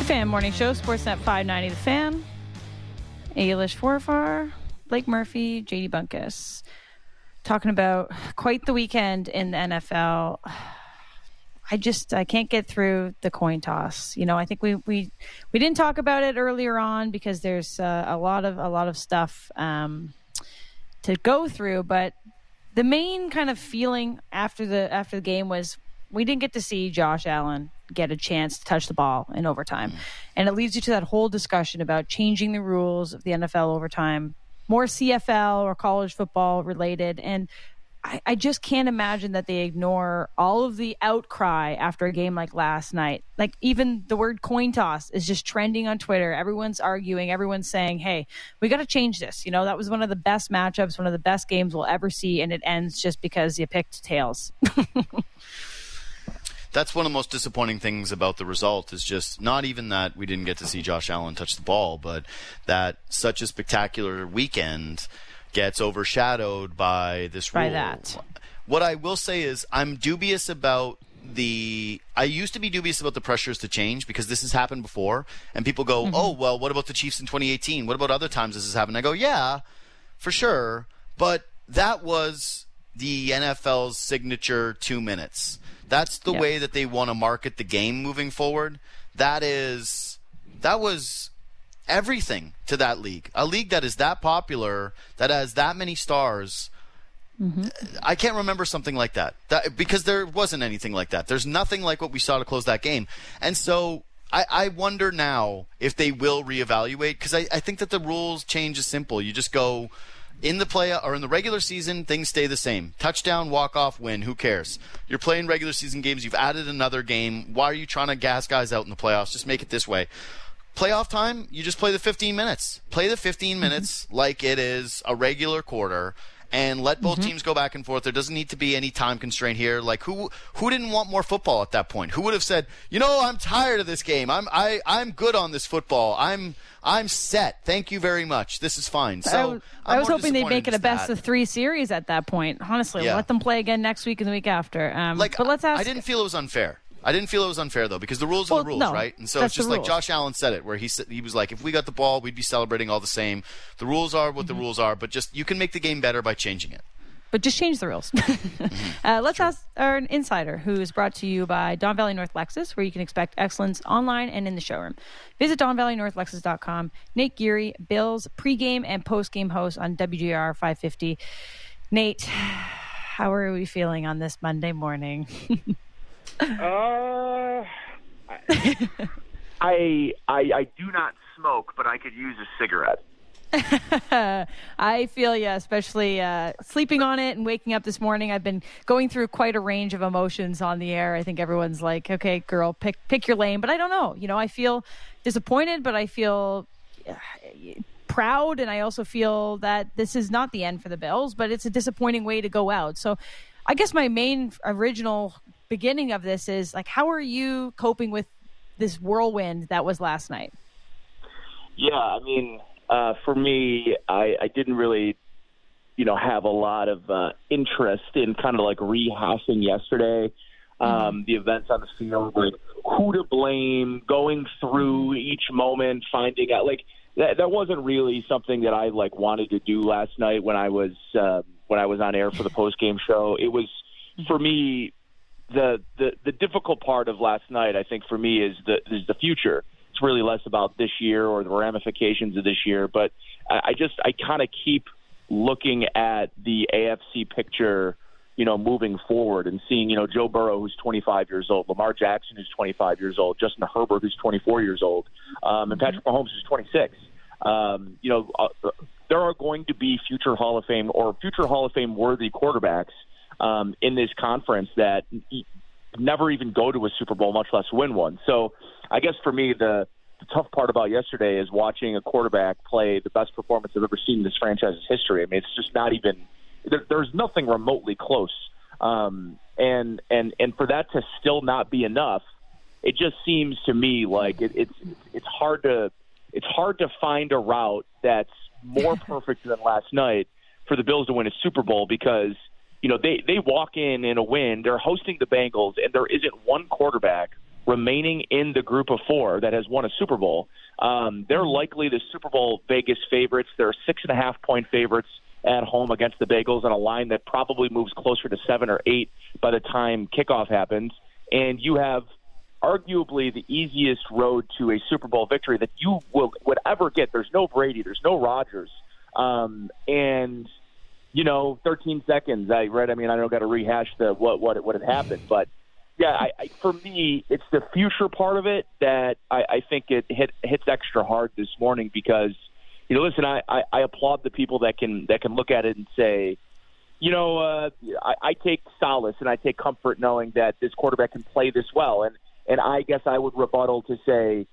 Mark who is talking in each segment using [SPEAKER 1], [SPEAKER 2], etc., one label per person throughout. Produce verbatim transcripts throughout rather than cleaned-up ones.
[SPEAKER 1] The Fan Morning Show, Sportsnet five ninety The Fan. Ailish Forfar, Blake Murphy, J D Bunkus. Talking about quite the weekend in the N F L. I just, I can't get through the coin toss. You know, I think we we, we didn't talk about it earlier on because there's uh, a lot of a lot of stuff um, to go through. But the main kind of feeling after the after the game was we didn't get to see Josh Allen get a chance to touch the ball in overtime. And it leads you to that whole discussion about changing the rules of the N F L overtime, more C F L or college football related. And I, I just can't imagine that they ignore all of the outcry after a game like last night. Like even the word coin toss is just trending on Twitter. Everyone's arguing. Everyone's saying, hey, we got to change this. You know, that was one of the best matchups, one of the best games we'll ever see. And it ends just because you picked tails.
[SPEAKER 2] That's one of the most disappointing things about the result is just not even that we didn't get to see Josh Allen touch the ball, but that such a spectacular weekend gets overshadowed by this
[SPEAKER 1] by
[SPEAKER 2] rule.
[SPEAKER 1] that.
[SPEAKER 2] What I will say is I'm dubious about the – I used to be dubious about the pressures to change because this has happened before, and people go, mm-hmm. oh, well, what about the Chiefs in twenty eighteen? What about other times this has happened? I go, yeah, for sure, but that was the N F L's signature two minutes. That's the yep. way that they want to market the game moving forward. That is, that was everything to that league. A league that is that popular, that has that many stars. Mm-hmm. I can't remember something like that. that. Because there wasn't anything like that. There's nothing like what we saw to close that game. And so I, I wonder now if they will reevaluate, because I, I think that the rules change is simple. You just go – in the play or in the regular season, things stay the same. Touchdown, walk-off, win. Who cares? You're playing regular season games. You've added another game. Why are you trying to gas guys out in the playoffs? Just make it this way. Playoff time, you just play the fifteen minutes. Play the fifteen mm-hmm. minutes like it is a regular quarter, and let both mm-hmm. teams go back and forth. There doesn't need to be any time constraint here. Like who who didn't want more football at that point? Who would have said, you know, I'm tired of this game. I'm I I'm good on this football. I'm I'm set. Thank you very much. This is fine. So
[SPEAKER 1] I was, I was hoping they'd make it a best that. of three series at that point. Honestly, yeah. let them play again next week and the week after. Um,
[SPEAKER 2] like,
[SPEAKER 1] but let's ask.
[SPEAKER 2] I didn't feel it was unfair. I didn't feel it was unfair though because the rules well, are the rules,
[SPEAKER 1] no,
[SPEAKER 2] right? And so it's just like rules. Josh Allen said it, where he said, he was like, if we got the ball, we'd be celebrating all the same. The rules are what mm-hmm. the rules are, but just you can make the game better by changing it.
[SPEAKER 1] But just change the rules.
[SPEAKER 2] mm-hmm.
[SPEAKER 1] uh, let's
[SPEAKER 2] True.
[SPEAKER 1] ask our insider, who is brought to you by Don Valley North Lexus, where you can expect excellence online and in the showroom. Visit don valley north lexus dot com. Nate Geary, Bills pregame and postgame host on W G R five fifty. Nate, how are we feeling on this Monday morning?
[SPEAKER 3] uh, I, I I do not smoke, but I could use a cigarette.
[SPEAKER 1] I feel you, especially uh, sleeping on it and waking up this morning. I've been going through quite a range of emotions on the air. I think everyone's like, okay, girl, pick pick your lane. But I don't know. You know, I feel disappointed, but I feel uh, proud. And I also feel that this is not the end for the Bills, but it's a disappointing way to go out. So I guess my main original beginning of this is, like, how are you coping with this whirlwind that was last night?
[SPEAKER 3] Yeah, I mean... Uh, for me, I, I didn't really, you know, have a lot of uh, interest in kind of like rehashing yesterday, um, mm-hmm. the events on the field, like who to blame, going through each moment, finding out. Like that, that wasn't really something that I like wanted to do last night when I was uh, when I was on air for the post game show. It was for me the, the the difficult part of last night. I think for me is the is the future. It's really less about this year or the ramifications of this year, but I just I kind of keep looking at the A F C picture, you know, moving forward and seeing, you know, Joe Burrow, who's twenty-five years old, Lamar Jackson, who's twenty-five years old, Justin Herbert, who's twenty-four years old, um, and Patrick Mahomes, who's twenty-six. Um, you know, uh, there are going to be future Hall of Fame or future Hall of Fame worthy quarterbacks um, in this conference that never even go to a Super Bowl, much less win one. So I guess for me, the, the tough part about yesterday is watching a quarterback play the best performance I've ever seen in this franchise's history. I mean, it's just not even there, – there's nothing remotely close. Um, and, and, and for that to still not be enough, it just seems to me like it, it's it's hard to it's hard to find a route that's more perfect than last night for the Bills to win a Super Bowl because – you know, they, they walk in in a win. They're hosting the Bengals, and there isn't one quarterback remaining in the group of four that has won a Super Bowl. Um, they're likely the Super Bowl Vegas favorites. They're six and a half point favorites at home against the Bengals on a line that probably moves closer to seven or eight by the time kickoff happens. And you have arguably the easiest road to a Super Bowl victory that you will would ever get. There's no Brady. There's no Rodgers. Um, and, you know, thirteen seconds, I read, I mean, I don't got to rehash the what, what, what had happened, but yeah, I, I, for me, it's the future part of it that I, I think it hit, hits extra hard this morning because, you know, listen, I, I, I applaud the people that can that can look at it and say, you know, uh, I, I take solace and I take comfort knowing that this quarterback can play this well. And, and I guess I would rebuttal to say,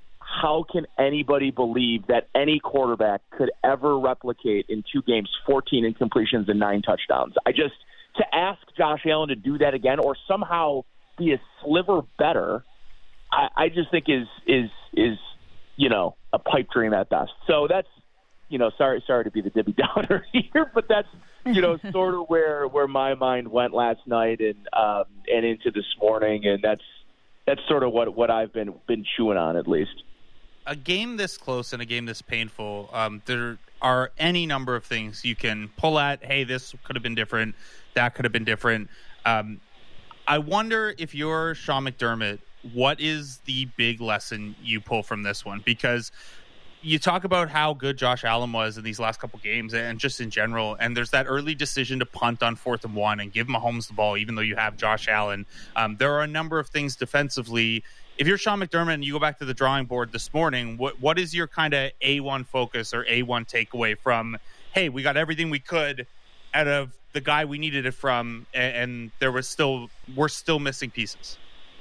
[SPEAKER 3] how can anybody believe that any quarterback could ever replicate in two games fourteen incompletions and nine touchdowns? I just, to ask Josh Allen to do that again or somehow be a sliver better, I, I just think is is is you know a pipe dream at best. So that's you know sorry sorry to be the Debbie Downer here, but that's you know sort of where where my mind went last night and um, and into this morning, and that's that's sort of what, what I've been been chewing on at least.
[SPEAKER 4] A game this close and a game this painful, um, there are any number of things you can pull at. Hey, this could have been different. That could have been different. Um, I wonder if you're Sean McDermott, what is the big lesson you pull from this one? Because you talk about how good Josh Allen was in these last couple games and just in general, and there's that early decision to punt on fourth and one and give Mahomes the ball, even though you have Josh Allen. Um, there are a number of things defensively. If you're Sean McDermott and you go back to the drawing board this morning, what what is your kind of A one focus or A one takeaway from, hey, we got everything we could out of the guy we needed it from, and, and there was still we're still missing pieces?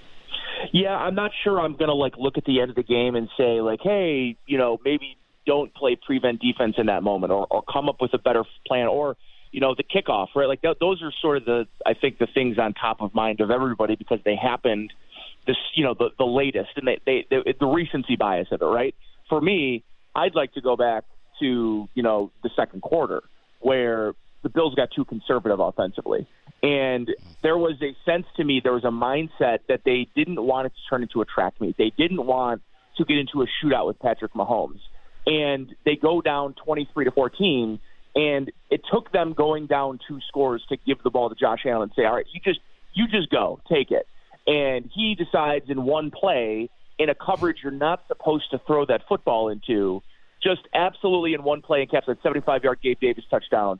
[SPEAKER 3] Yeah, I'm not sure I'm going to like look at the end of the game and say like, hey, you know, maybe don't play prevent defense in that moment, or, or come up with a better plan, or you know, the kickoff, right? Like th- those are sort of the I think the things on top of mind of everybody because they happened this, you know, the the latest, and they, they, they the recency bias of it, right? For me, I'd like to go back to you know the second quarter where the Bills got too conservative offensively. And there was a sense to me, there was a mindset that they didn't want it to turn into a track meet. They didn't want to get into a shootout with Patrick Mahomes. And they go down twenty-three to fourteen, and it took them going down two scores to give the ball to Josh Allen and say, all right, you just you just go, take it. And he decides in one play, in a coverage you're not supposed to throw that football into, just absolutely in one play and catch that seventy-five-yard Gabe Davis touchdown.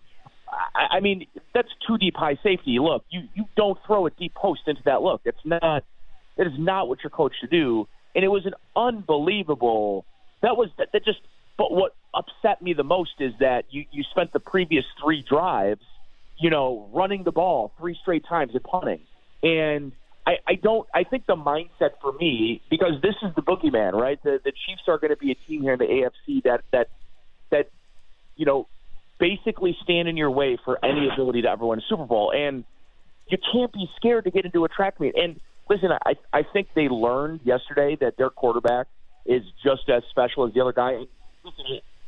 [SPEAKER 3] I mean, that's too deep high safety. Look, you, you don't throw a deep post into that look. It's not that is not what you're coached to do. And it was an unbelievable that was that, that just but what upset me the most is that you, you spent the previous three drives, you know, running the ball three straight times and punting. And I, I don't I think the mindset for me, because this is the boogeyman, right? The the Chiefs are going to be a team here in the A F C that that that you know basically stand in your way for any ability to ever win a Super Bowl. And you can't be scared to get into a track meet. And listen, I, I think they learned yesterday that their quarterback is just as special as the other guy. And listen,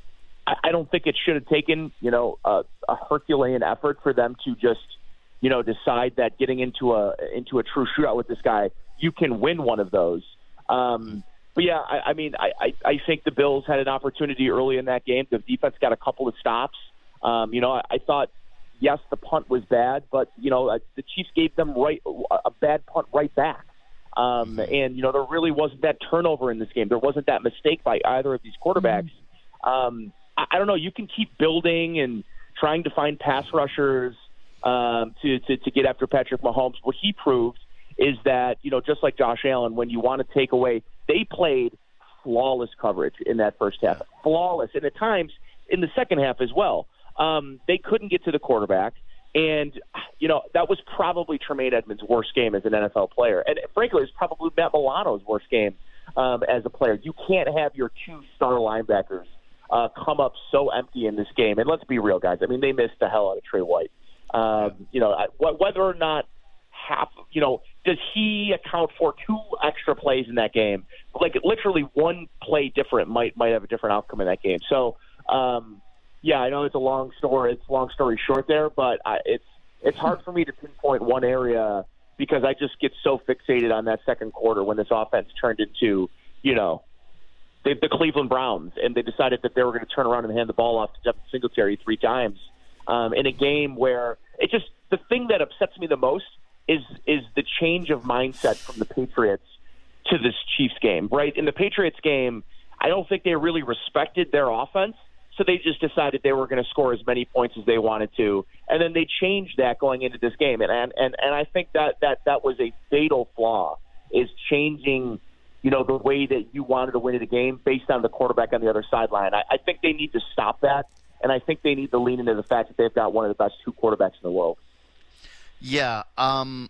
[SPEAKER 3] I, I don't think it should have taken, you know, a, a Herculean effort for them to just, you know, decide that getting into a into a true shootout with this guy, you can win one of those. Um, but yeah, I, I mean, I, I, I think the Bills had an opportunity early in that game. The defense got a couple of stops. Um, you know, I, I thought, yes, the punt was bad, but, you know, uh, the Chiefs gave them right a bad punt right back. Um, and, you know, there really wasn't that turnover in this game. There wasn't that mistake by either of these quarterbacks. Um, I, I don't know. You can keep building and trying to find pass rushers um, to, to, to get after Patrick Mahomes. What he proved is that, you know, just like Josh Allen, when you want to take away, they played flawless coverage in that first half. Flawless. And at times in the second half as well. Um, they couldn't get to the quarterback, and, you know, that was probably Tremaine Edmonds' worst game as an N F L player. And, frankly, it's probably Matt Milano's worst game um, as a player. You can't have your two star linebackers uh, come up so empty in this game. And let's be real, guys. I mean, they missed the hell out of Trey White. Um, you know, whether or not half, you know, does he account for two extra plays in that game? Like, literally one play different might might have a different outcome in that game. So, um yeah, I know it's a long story. It's a long story short there, but I, it's it's hard for me to pinpoint one area because I just get so fixated on that second quarter when this offense turned into, you know, the, the Cleveland Browns, and they decided that they were going to turn around and hand the ball off to Jeff Singletary three times um, in a game where it just the thing that upsets me the most is is the change of mindset from the Patriots to this Chiefs game. Right in the Patriots game, I don't think they really respected their offense. So they just decided they were going to score as many points as they wanted to, and then they changed that going into this game. And and and, and I think that, that that was a fatal flaw, is changing, you know, the way that you wanted to win the game based on the quarterback on the other sideline. I, I think they need to stop that, and I think they need to lean into the fact that they've got one of the best two quarterbacks in the world.
[SPEAKER 2] Yeah, um,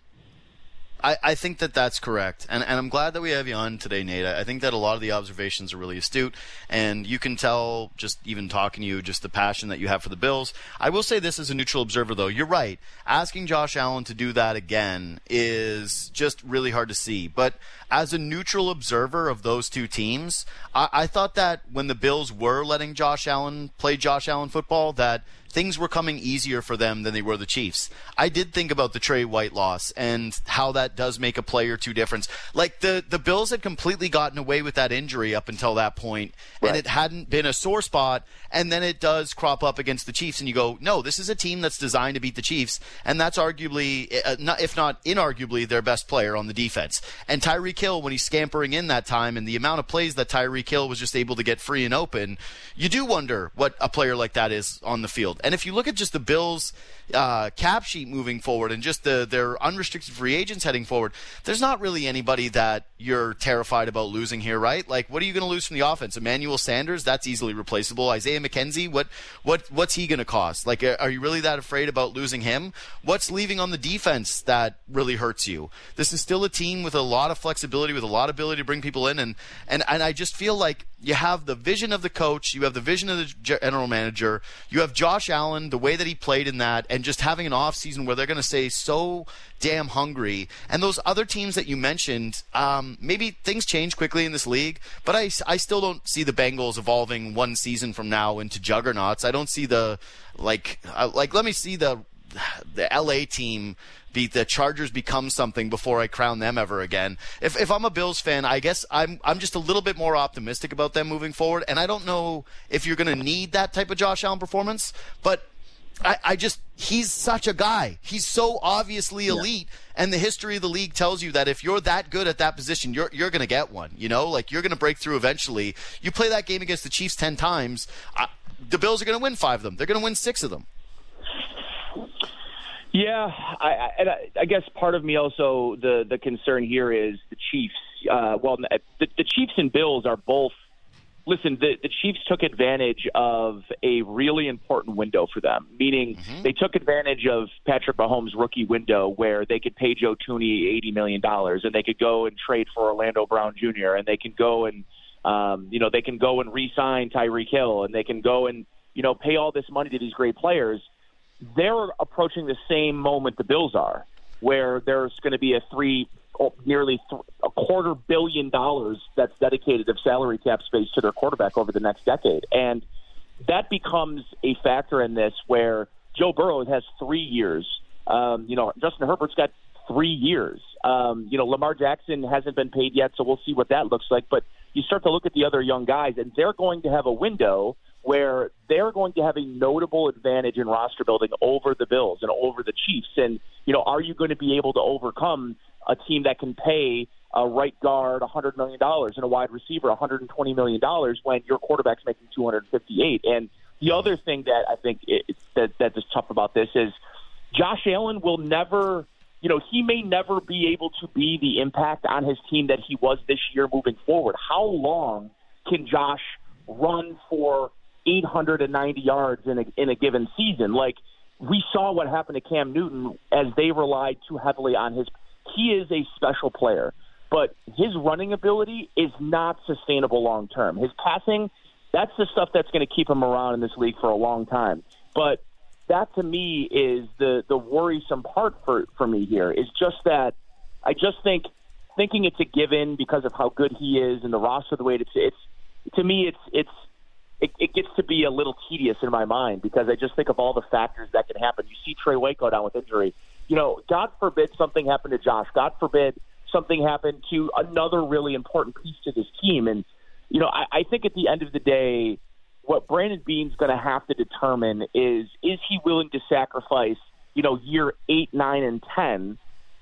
[SPEAKER 2] I, I think that that's correct, and, and I'm glad that we have you on today, Nate. I think that a lot of the observations are really astute, and you can tell just even talking to you just the passion that you have for the Bills. I will say this as a neutral observer, though. You're right. Asking Josh Allen to do that again is just really hard to see. But as a neutral observer of those two teams, I, I thought that when the Bills were letting Josh Allen play Josh Allen football, that things were coming easier for them than they were the Chiefs. I did think about the Trey White loss and how that does make a play or two difference. Like, the, the Bills had completely gotten away with that injury up until that point, right, and it hadn't been a sore spot, and then it does crop up against the Chiefs, and you go, no, this is a team that's designed to beat the Chiefs, and that's arguably, uh, not, if not inarguably, their best player on the defense. And Tyreek Hill, when he's scampering in that time, and the amount of plays that Tyreek Hill was just able to get free and open, you do wonder what a player like that is on the field. And if you look at just the Bills' uh, cap sheet moving forward and just the, their unrestricted free agents heading forward, there's not really anybody that you're terrified about losing here, right? Like, what are you going to lose from the offense? Emmanuel Sanders, that's easily replaceable. Isaiah McKenzie, what what what's he going to cost? Like, are you really that afraid about losing him? What's leaving on the defense that really hurts you? This is still a team with a lot of flexibility, with a lot of ability to bring people in, and and, and I just feel like you have the vision of the coach, you have the vision of the general manager, you have Josh Allen, the way that he played in that, and just having an offseason where they're going to stay so damn hungry. And those other teams that you mentioned, um, maybe things change quickly in this league, but I, I still don't see the Bengals evolving one season from now into juggernauts. I don't see the, like, uh, like let me see the the L A team beat the Chargers become something before I crown them ever again. If if I'm a Bills fan, I guess I'm I'm just a little bit more optimistic about them moving forward, and I don't know if you're going to need that type of Josh Allen performance, but I, I just, he's such a guy. He's so obviously elite, yeah. And the history of the league tells you that if you're that good at that position, you're you're going to get one. You know, like, you're going to break through eventually. You play that game against the Chiefs ten times, I, the Bills are going to win five of them. They're going to win six of them.
[SPEAKER 3] Yeah, I, I, and I, I guess part of me also, the, the concern here is the Chiefs. Uh, well, the, the Chiefs and Bills are both, listen, the, the Chiefs took advantage of a really important window for them, meaning mm-hmm. they took advantage of Patrick Mahomes' rookie window where they could pay Joe Thuney eighty million dollars, and they could go and trade for Orlando Brown Junior, and they can go and, um, you know, they can go and re-sign Tyreek Hill, and they can go and, you know, pay all this money to these great players. They're approaching the same moment the Bills are, where there's going to be a three, nearly th- a quarter billion dollars that's dedicated of salary cap space to their quarterback over the next decade. And that becomes a factor in this where Joe Burrow has three years. Um, you know, Justin Herbert's got three years. Um, you know, Lamar Jackson hasn't been paid yet, so we'll see what that looks like. But you start to look at the other young guys, and they're going to have a window where they're going to have a notable advantage in roster building over the Bills and over the Chiefs. And, you know, are you going to be able to overcome a team that can pay a right guard one hundred million dollars and a wide receiver one hundred twenty million dollars when your quarterback's making two hundred fifty-eight? And the other thing that I think it, that, that is tough about this is Josh Allen will never, you know, he may never be able to be the impact on his team that he was this year moving forward. How long can Josh run for eight hundred ninety yards in a, in a given season? Like, we saw what happened to Cam Newton as they relied too heavily on his – he is a special player, but his running ability is not sustainable long term. His passing, that's the stuff that's going to keep him around in this league for a long time. But that, to me, is the, the worrisome part for, for me here, is just that I just think thinking it's a given because of how good he is and the roster the way it's, it's to me, it's it's – It, it gets to be a little tedious in my mind because I just think of all the factors that can happen. You see Trey White go down with injury. you know, God forbid something happened to Josh. God forbid something happened to another really important piece to this team. And, you know, I, I think at the end of the day, what Brandon Beane's going to have to determine is, is he willing to sacrifice, you know, year eight, nine, and ten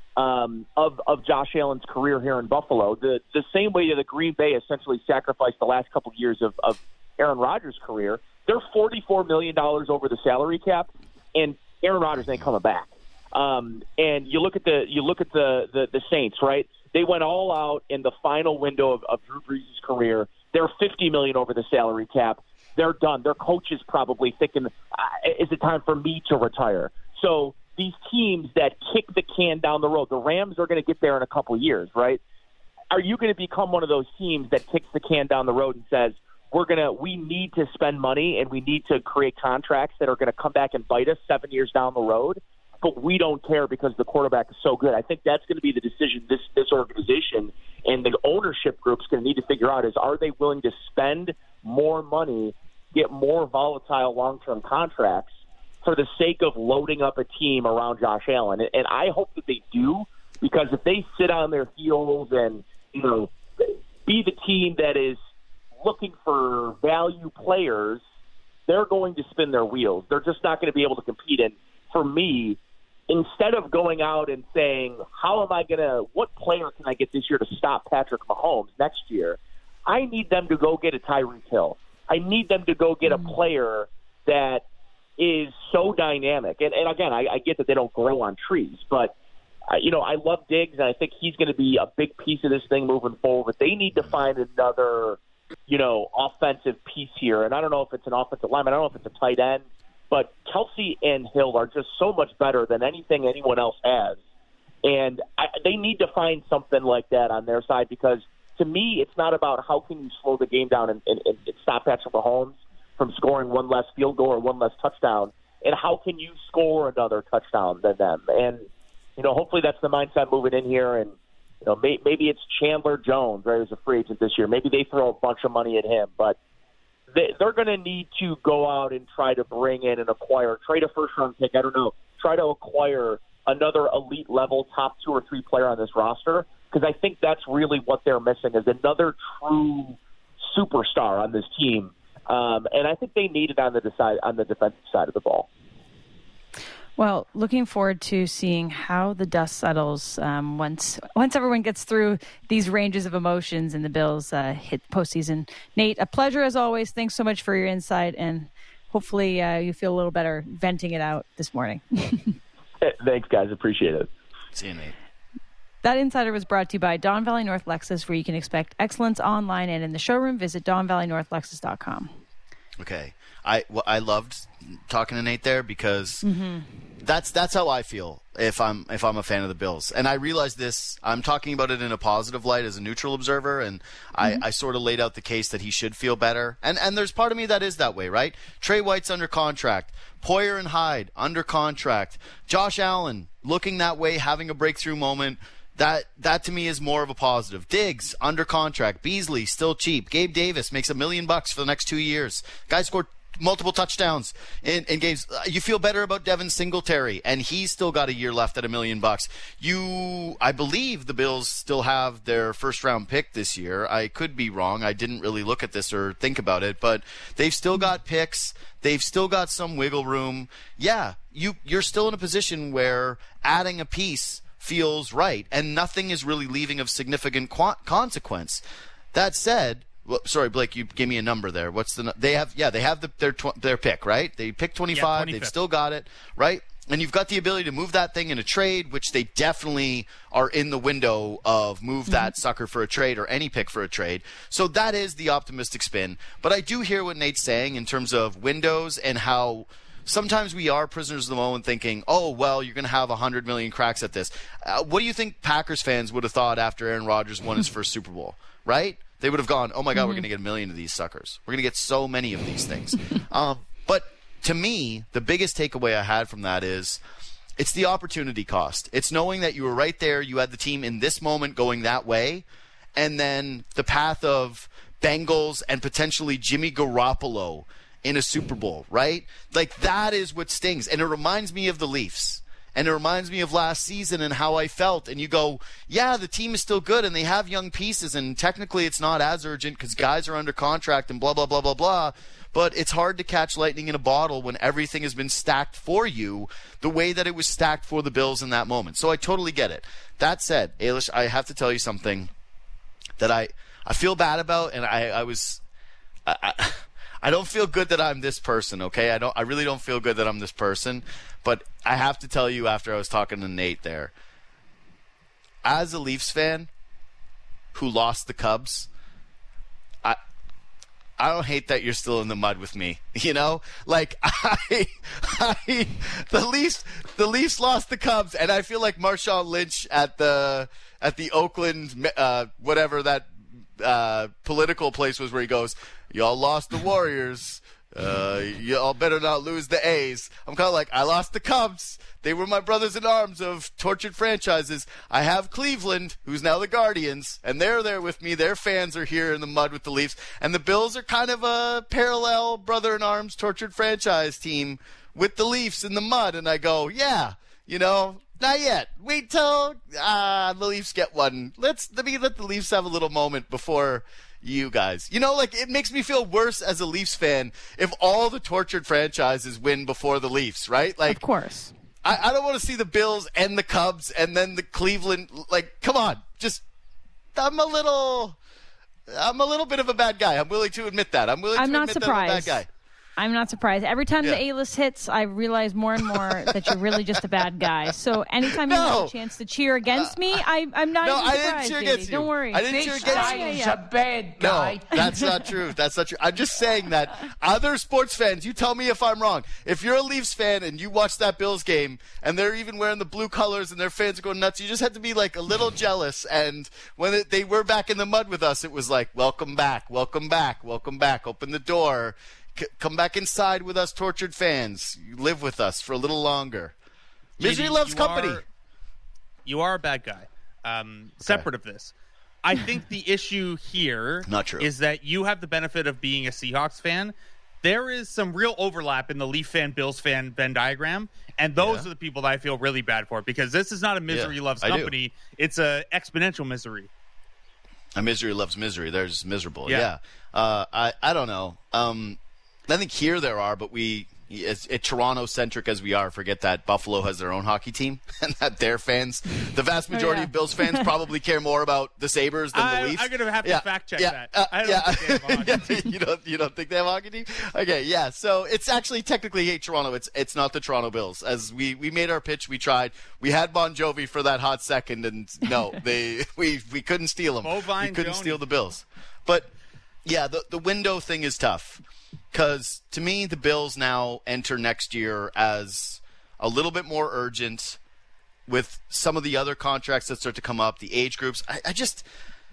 [SPEAKER 3] um, of, of Josh Allen's career here in Buffalo, the the same way that the Green Bay essentially sacrificed the last couple of years of, of Aaron Rodgers' career. They're forty-four million dollars over the salary cap, and Aaron Rodgers ain't coming back. Um, and you look at the you look at the, the, the Saints, right? They went all out in the final window of, of Drew Brees' career. They're fifty million dollars over the salary cap. They're done. Their coach is probably thinking, uh, is it time for me to retire? So these teams that kick the can down the road, the Rams are going to get there in a couple of years, right? Are you going to become one of those teams that kicks the can down the road and says, we're going to, we need to spend money and we need to create contracts that are going to come back and bite us seven years down the road, but we don't care because the quarterback is so good? I think that's going to be the decision this, this organization and the ownership group's going to need to figure out is, are they willing to spend more money, get more volatile long-term contracts for the sake of loading up a team around Josh Allen? And I hope that they do, because if they sit on their heels and, you know, be the team that is looking for value players, they're going to spin their wheels. They're just not going to be able to compete. And for me, instead of going out and saying, how am I going to, what player can I get this year to stop Patrick Mahomes next year? I need them to go get a Tyreek Hill. I need them to go get a player that is so dynamic. And, and again, I, I get that they don't grow on trees, but, uh, you know, I love Diggs, and I think he's going to be a big piece of this thing moving forward. But they need to find another, you know, offensive piece here. And I don't know if it's an offensive lineman. I don't know if it's a tight end. But Kelsey and Hill are just so much better than anything anyone else has. And I, they need to find something like that on their side, because to me, it's not about how can you slow the game down and, and, and stop Patrick Mahomes from scoring one less field goal or one less touchdown, and how can you score another touchdown than them. And, you know, hopefully that's the mindset moving in here. And, you know, may, maybe it's Chandler Jones, right, who's a free agent this year. Maybe they throw a bunch of money at him. But they, they're going to need to go out and try to bring in and acquire, trade a first-round pick, I don't know, try to acquire another elite-level top two or three player on this roster, because I think that's really what they're missing, is another true superstar on this team. Um, and I think they need it on the decide, on the defensive side of the ball.
[SPEAKER 1] Well, looking forward to seeing how the dust settles um, once once everyone gets through these ranges of emotions and the Bills uh, hit postseason. Nate, a pleasure as always. Thanks so much for your insight, and hopefully uh, you feel a little better venting it out this morning.
[SPEAKER 3] Thanks, guys. Appreciate it.
[SPEAKER 2] See you, Nate.
[SPEAKER 1] That Insider was brought to you by Don Valley North Lexus, where you can expect excellence online and in the showroom. Visit don valley north lexus dot com.
[SPEAKER 2] Okay. I well, I loved talking to Nate there, because mm-hmm. that's that's how I feel if I'm if I'm a fan of the Bills. And I realize this, I'm talking about it in a positive light as a neutral observer, and mm-hmm. I, I sort of laid out the case that he should feel better. And and there's part of me that is that way, right? Trey White's under contract. Poyer and Hyde under contract. Josh Allen looking that way, having a breakthrough moment. That that to me is more of a positive. Diggs under contract. Beasley still cheap. Gabe Davis makes a million bucks for the next two years. Guy scored multiple touchdowns in, in games. You feel better about Devin Singletary, and he's still got a year left at a million bucks. You, I believe the Bills still have their first round pick this year. I could be wrong. I didn't really look at this or think about it, but they've still got picks. They've still got some wiggle room. Yeah, you you're still in a position where adding a piece feels right, and nothing is really leaving of significant qu- consequence. That said, well, sorry, Blake, you gave me a number there. What's the they have? Yeah, they have the, their tw- their pick, right? They picked twenty-five. Yeah, they've still got it, right? And you've got the ability to move that thing in a trade, which they definitely are in the window of move that mm-hmm. sucker for a trade or any pick for a trade. So that is the optimistic spin. But I do hear what Nate's saying in terms of windows and how sometimes we are prisoners of the moment thinking, oh, well, you're going to have one hundred million cracks at this. Uh, what do you think Packers fans would have thought after Aaron Rodgers won his first Super Bowl, right? They would have gone, oh, my God, mm-hmm. we're going to get a million of these suckers. We're going to get so many of these things. um, but to me, the biggest takeaway I had from that is it's the opportunity cost. It's knowing that you were right there, you had the team in this moment going that way, and then the path of Bengals and potentially Jimmy Garoppolo in a Super Bowl, right? Like, that is what stings. And it reminds me of the Leafs. and it reminds me of last season and how I felt. And you go, yeah, the team is still good and they have young pieces, and technically it's not as urgent because guys are under contract and blah, blah, blah, blah, blah. But it's hard to catch lightning in a bottle when everything has been stacked for you the way that it was stacked for the Bills in that moment. So I totally get it. That said, Ailish, I have to tell you something that I, I feel bad about, and I, I was I, I, I don't feel good that I'm this person, okay? I don't I really don't feel good that I'm this person, but I have to tell you after I was talking to Nate there, as a Leafs fan who lost the Cubs, I I don't hate that you're still in the mud with me. You know, like I, I, the Leafs, the Leafs lost the Cubs, and I feel like Marshawn Lynch at the at the Oakland, uh, whatever that uh, political place was, where he goes, "Y'all lost the Warriors. Uh, y'all better not lose the A's." I'm kind of like, I lost the Cubs. They were my brothers in arms of tortured franchises. I have Cleveland, who's now the Guardians, and they're there with me. Their fans are here in the mud with the Leafs. And the Bills are kind of a parallel brother in arms tortured franchise team with the Leafs in the mud. And I go, yeah, you know, not yet. Wait till uh, the Leafs get one. Let's let me let the Leafs have a little moment before you guys. You know, like, it makes me feel worse as a Leafs fan if all the tortured franchises win before the Leafs, right? Like,
[SPEAKER 1] of course.
[SPEAKER 2] I, I don't want to see the Bills and the Cubs and then the Cleveland. Like, come on. Just, I'm a little, I'm a little bit of a bad guy. I'm willing to admit that. I'm willing
[SPEAKER 1] I'm
[SPEAKER 2] to
[SPEAKER 1] not
[SPEAKER 2] admit
[SPEAKER 1] surprised.
[SPEAKER 2] that I'm a bad guy.
[SPEAKER 1] I'm not surprised. Every time
[SPEAKER 2] Yeah.
[SPEAKER 1] the A-list hits, I realize more and more that you're really just a bad guy. So anytime you
[SPEAKER 2] No.
[SPEAKER 1] have a chance to cheer against me, I, I'm not
[SPEAKER 2] No,
[SPEAKER 1] even
[SPEAKER 2] I
[SPEAKER 1] surprised,
[SPEAKER 2] didn't cheer
[SPEAKER 1] J D.
[SPEAKER 2] against you.
[SPEAKER 1] Don't worry.
[SPEAKER 2] I didn't cheer
[SPEAKER 5] This
[SPEAKER 2] against
[SPEAKER 5] guy
[SPEAKER 2] you.
[SPEAKER 5] is
[SPEAKER 1] Yeah, yeah.
[SPEAKER 5] a bad guy.
[SPEAKER 2] No, that's not true. That's not true. I'm just saying that other sports fans, you tell me if I'm wrong. If you're a Leafs fan and you watch that Bills game and they're even wearing the blue colors and their fans are going nuts, you just have to be like a little jealous. And when it, they were back in the mud with us, it was like, welcome back, welcome back, welcome back. Open the door. C- come back inside with us, tortured fans. You live with us for a little longer. Misery
[SPEAKER 4] J D,
[SPEAKER 2] loves
[SPEAKER 4] you
[SPEAKER 2] company.
[SPEAKER 4] Are, you are a bad guy. Um, separate of this, I think the issue here
[SPEAKER 2] Not true.
[SPEAKER 4] is that you have the benefit of being a Seahawks fan. There is some real overlap in the Leaf fan, Bills fan Venn diagram, and those
[SPEAKER 2] Yeah.
[SPEAKER 4] are the people that I feel really bad for, because this is not a misery
[SPEAKER 2] Yeah,
[SPEAKER 4] loves
[SPEAKER 2] I do.
[SPEAKER 4] company. It's a exponential misery.
[SPEAKER 2] A misery loves misery. There's miserable.
[SPEAKER 4] Yeah.
[SPEAKER 2] Yeah. Uh, I I don't know. Um, I think here there are, but we, as, as Toronto-centric as we are, forget that Buffalo has their own hockey team and that their fans, the vast majority
[SPEAKER 1] yeah.
[SPEAKER 2] of Bills fans probably care more about the Sabres than
[SPEAKER 4] I-
[SPEAKER 2] the Leafs.
[SPEAKER 4] I'm gonna have to
[SPEAKER 2] Yeah,
[SPEAKER 4] fact check
[SPEAKER 2] yeah,
[SPEAKER 4] that.
[SPEAKER 2] uh,
[SPEAKER 4] I don't
[SPEAKER 2] yeah.
[SPEAKER 4] think they have a hockey team.
[SPEAKER 2] You don't you don't think they have a hockey team? Okay, yeah. So it's actually technically hey Toronto. It's it's not the Toronto Bills. As we, we made our pitch, we tried. We had Bon Jovi for that hot second, and no, they we we couldn't steal him.
[SPEAKER 4] Bovine
[SPEAKER 2] we couldn't
[SPEAKER 4] Joni.
[SPEAKER 2] steal the Bills. But yeah, the the window thing is tough. Because to me, the Bills now enter next year as a little bit more urgent with some of the other contracts that start to come up, the age groups. I, I just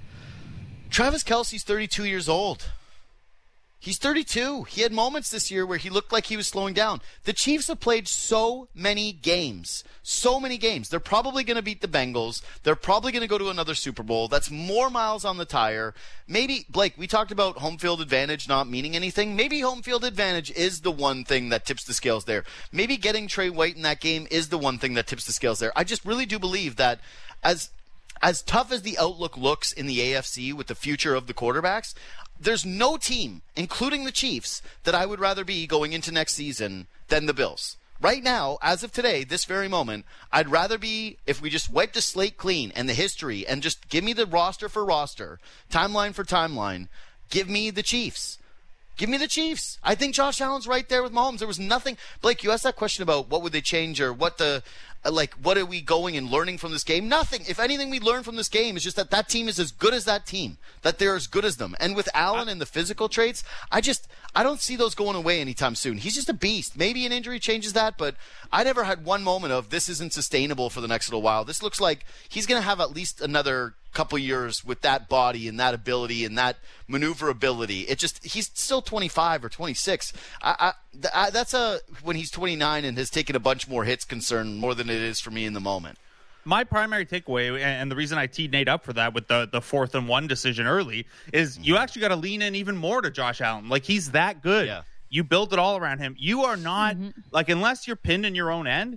[SPEAKER 2] – Travis Kelce's thirty-two years old. He's thirty-two. He had moments this year where he looked like he was slowing down. The Chiefs have played so many games, so many games. They're probably going to beat the Bengals. They're probably going to go to another Super Bowl. That's more miles on the tire. Maybe, Blake, we talked about home field advantage not meaning anything. Maybe home field advantage is the one thing that tips the scales there. Maybe getting Trey White in that game is the one thing that tips the scales there. I just really do believe that as as tough as the outlook looks in the A F C with the future of the quarterbacks, there's no team, including the Chiefs, that I would rather be going into next season than the Bills. Right now, as of today, this very moment, I'd rather be, if we just wipe the slate clean and the history and just give me the roster for roster, timeline for timeline, give me the Chiefs. Give me the Chiefs. I think Josh Allen's right there with Mahomes. There was nothing. Blake, you asked that question about what would they change or what the, uh, like, what are we going and learning from this game? Nothing. If anything we learn from this game is just that that team is as good as that team, that they're as good as them. And with Allen and the physical traits, I just, I don't see those going away anytime soon. He's just a beast. Maybe an injury changes that, but I never had one moment of this isn't sustainable for the next little while. This looks like he's going to have at least another couple years with that body and that ability and that maneuverability. It just, he's still twenty-five or twenty-six. I, I, I, that's a, when he's twenty-nine and has taken a bunch more hits concern more than it is for me in the moment.
[SPEAKER 4] My primary takeaway, and the reason I teed Nate up for that with the, the fourth and one decision early, is you actually got to lean in even more to Josh Allen. Like, he's that good.
[SPEAKER 2] Yeah.
[SPEAKER 4] You build it all around him. You are not, mm-hmm. like, unless you're pinned in your own end,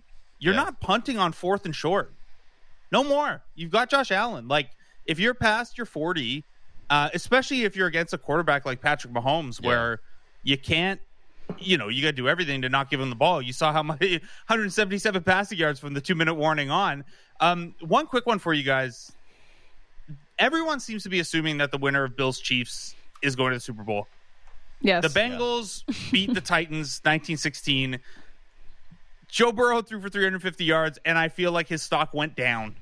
[SPEAKER 4] You're
[SPEAKER 2] Yeah.
[SPEAKER 4] not punting on fourth and short. No more. You've got Josh Allen. Like, if you're past your forty, uh, especially if you're against a quarterback like Patrick Mahomes,
[SPEAKER 2] Yeah.
[SPEAKER 4] where you can't, you know, you got to do everything to not give him the ball. You saw how much one hundred seventy-seven passing yards from the two-minute warning on. Um, one quick one for you guys. Everyone seems to be assuming that the winner of Bills Chiefs is going to the Super Bowl.
[SPEAKER 1] Yes.
[SPEAKER 4] The Bengals beat the Titans nineteen sixteen. Joe Burrow threw for three hundred fifty yards, and I feel like his stock went down.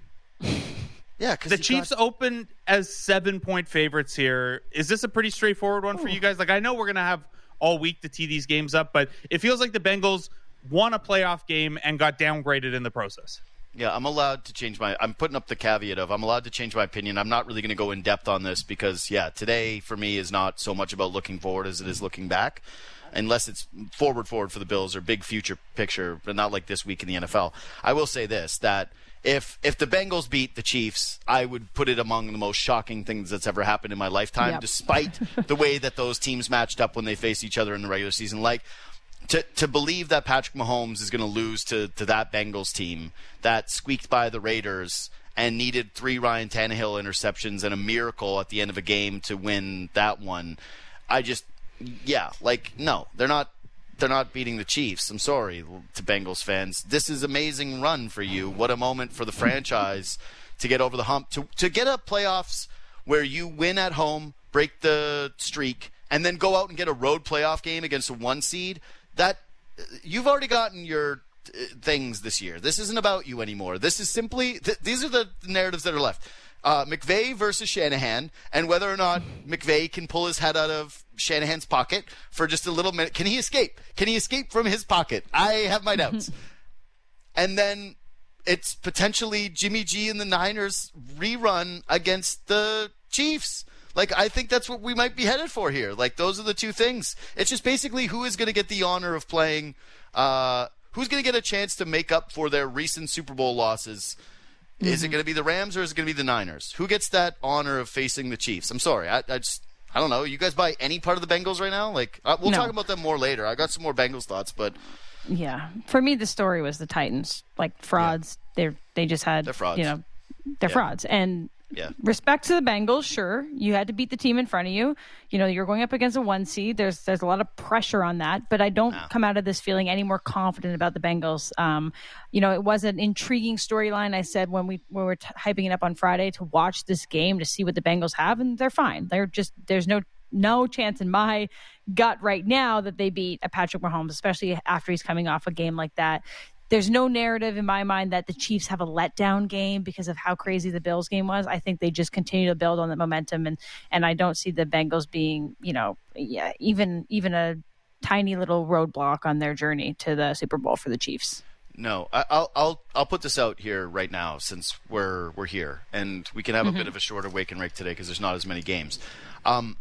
[SPEAKER 2] Yeah, because
[SPEAKER 4] The Chiefs got... opened as seven-point favorites here. Is this a pretty straightforward one for you guys? Like, I know we're going to have all week to tee these games up, but it feels like the Bengals won a playoff game and got downgraded in the process.
[SPEAKER 2] Yeah, I'm allowed to change my – I'm putting up the caveat of I'm allowed to change my opinion. I'm not really going to go in depth on this because, yeah, today for me is not so much about looking forward as it is looking back, unless it's forward, forward for the Bills or big future picture, but not like this week in the N F L. I will say this, that if if the Bengals beat the Chiefs, I would put it among the most shocking things that's ever happened in my lifetime,
[SPEAKER 1] Yep.
[SPEAKER 2] despite the way that those teams matched up when they faced each other in the regular season. Like, To to believe that Patrick Mahomes is going to lose to, to that Bengals team that squeaked by the Raiders and needed three Ryan Tannehill interceptions and a miracle at the end of a game to win that one, I just, yeah, like, no, they're not they're not beating the Chiefs. I'm sorry to Bengals fans. This is amazing run for you. What a moment for the franchise to get over the hump, to to get a playoffs where you win at home, break the streak, and then go out and get a road playoff game against a one seed. That you've already gotten your uh, things this year. This isn't about you anymore. This is simply th- these are the narratives that are left. Uh, McVay versus Shanahan, and whether or not McVay can pull his head out of Shanahan's pocket for just a little minute. Can he escape? Can he escape from his pocket? I have my doubts. And then it's potentially Jimmy G and the Niners rerun against the Chiefs. Like, I think that's what we might be headed for here. Like, those are the two things. It's just basically who is going to get the honor of playing, uh, who's going to get a chance to make up for their recent Super Bowl losses. Mm-hmm. Is it going to be the Rams or is it going to be the Niners? Who gets that honor of facing the Chiefs? I'm sorry. I, I just, I don't know. You guys buy any part of the Bengals right now? Like, uh, we'll
[SPEAKER 1] No.
[SPEAKER 2] talk about them more later. I got some more Bengals thoughts, but
[SPEAKER 1] Yeah. For me, the story was the Titans. Like, frauds. They're, they just had,
[SPEAKER 2] They're frauds.
[SPEAKER 1] you know, they're
[SPEAKER 2] Yeah.
[SPEAKER 1] frauds. And
[SPEAKER 2] yeah.
[SPEAKER 1] respect to the Bengals, sure. You had to beat the team in front of you. You know, you're going up against a one seed. There's there's a lot of pressure on that, but I don't
[SPEAKER 2] No.
[SPEAKER 1] come out of this feeling any more confident about the Bengals. Um, you know, it was an intriguing storyline. I said when we when we were t- hyping it up on Friday to watch this game to see what the Bengals have, and they're fine. They're just there's no no chance in my gut right now that they beat a Patrick Mahomes, especially after he's coming off a game like that. There's no narrative in my mind that the Chiefs have a letdown game because of how crazy the Bills game was. I think they just continue to build on that momentum, and and I don't see the Bengals being, you know, yeah, even even a tiny little roadblock on their journey to the Super Bowl for the Chiefs.
[SPEAKER 2] No, I, I'll I'll I'll put this out here right now since we're we're here and we can have mm-hmm. a bit of a shorter wake and rake today because there's not as many games. Um,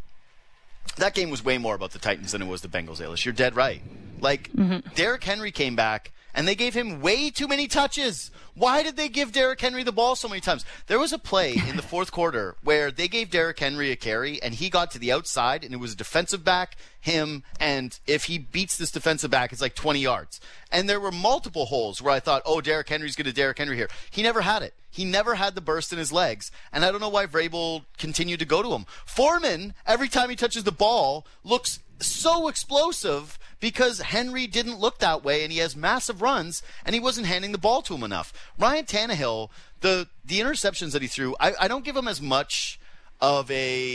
[SPEAKER 2] that game was way more about the Titans than it was the Bengals. Ailish, you're dead right. Like mm-hmm. Derrick Henry came back. And they gave him way too many touches. Why did they give Derrick Henry the ball so many times? There was a play in the fourth quarter where they gave Derrick Henry a carry, and he got to the outside, and it was a defensive back, him, and if he beats this defensive back, it's like twenty yards. And there were multiple holes where I thought, oh, Derrick Henry's going to Derrick Henry here. He never had it. He never had the burst in his legs, and I don't know why Vrabel continued to go to him. Foreman, every time he touches the ball, looks so explosive because Henry didn't look that way, and he has massive runs, and he wasn't handing the ball to him enough. Ryan Tannehill, the the interceptions that he threw, I, I don't give him as much of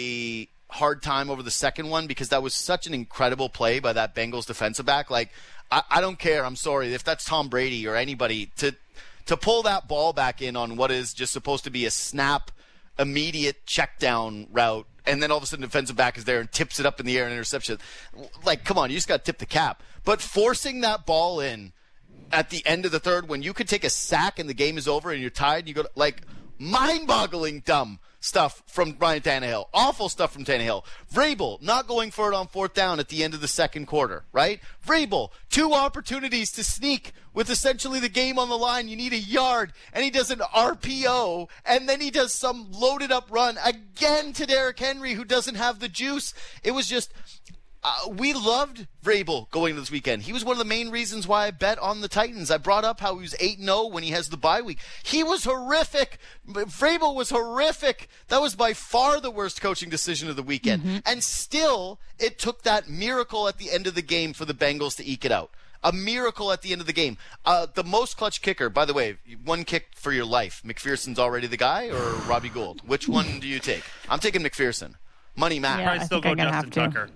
[SPEAKER 2] a hard time over the second one because that was such an incredible play by that Bengals defensive back. Like, I, I don't care. I'm sorry. If that's Tom Brady or anybody, to to pull that ball back in on what is just supposed to be a snap, immediate check down route, and then all of a sudden the defensive back is there and tips it up in the air and interception. Like, come on, you just got to tip the cap. But forcing that ball in at the end of the third when you could take a sack and the game is over and you're tied, and you go to, like, mind-boggling dumb stuff from Ryan Tannehill. Awful stuff from Tannehill. Vrabel not going for it on fourth down at the end of the second quarter, right? Vrabel, two opportunities to sneak with essentially the game on the line. You need a yard, and he does an R P O, and then he does some loaded-up run again to Derrick Henry, who doesn't have the juice. It was just... Uh, we loved Vrabel going into this weekend. He was one of the main reasons why I bet on the Titans. I brought up how he was eight and oh when he has the bye week. He was horrific. Vrabel was horrific. That was by far the worst coaching decision of the weekend. Mm-hmm. And still, it took that miracle at the end of the game for the Bengals to eke it out. A miracle at the end of the game. Uh, the most clutch kicker, by the way, one kick for your life. McPherson's already the guy, or Robbie Gould? Which one do you take? I'm taking McPherson. Money Matt.
[SPEAKER 1] Yeah,
[SPEAKER 4] I still go Justin Tucker.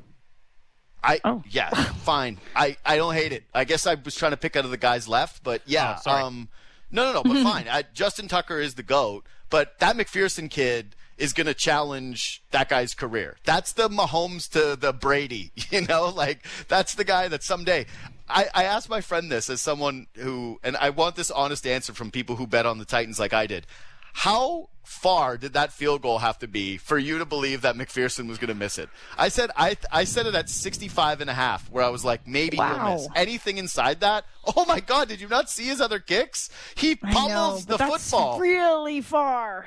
[SPEAKER 2] I
[SPEAKER 1] oh.
[SPEAKER 2] yeah, fine. I, I don't hate it. I guess I was trying to pick out of the guys left, but yeah.
[SPEAKER 4] Oh, sorry.
[SPEAKER 2] Um, no, no, no, but fine. I, Justin Tucker is the GOAT, but that McPherson kid is going to challenge that guy's career. That's the Mahomes to the Brady, you know? Like, that's the guy that someday – I, I asked my friend this as someone who – and I want this honest answer from people who bet on the Titans like I did. How far did that field goal have to be for you to believe that McPherson was going to miss it? I said I I said it at sixty-five and a half, where I was like, maybe
[SPEAKER 1] wow.
[SPEAKER 2] he'll miss. Anything inside that? Oh my God! Did you not see his other kicks? He pummels
[SPEAKER 1] know,
[SPEAKER 2] the
[SPEAKER 1] that's
[SPEAKER 2] football.
[SPEAKER 1] Really far.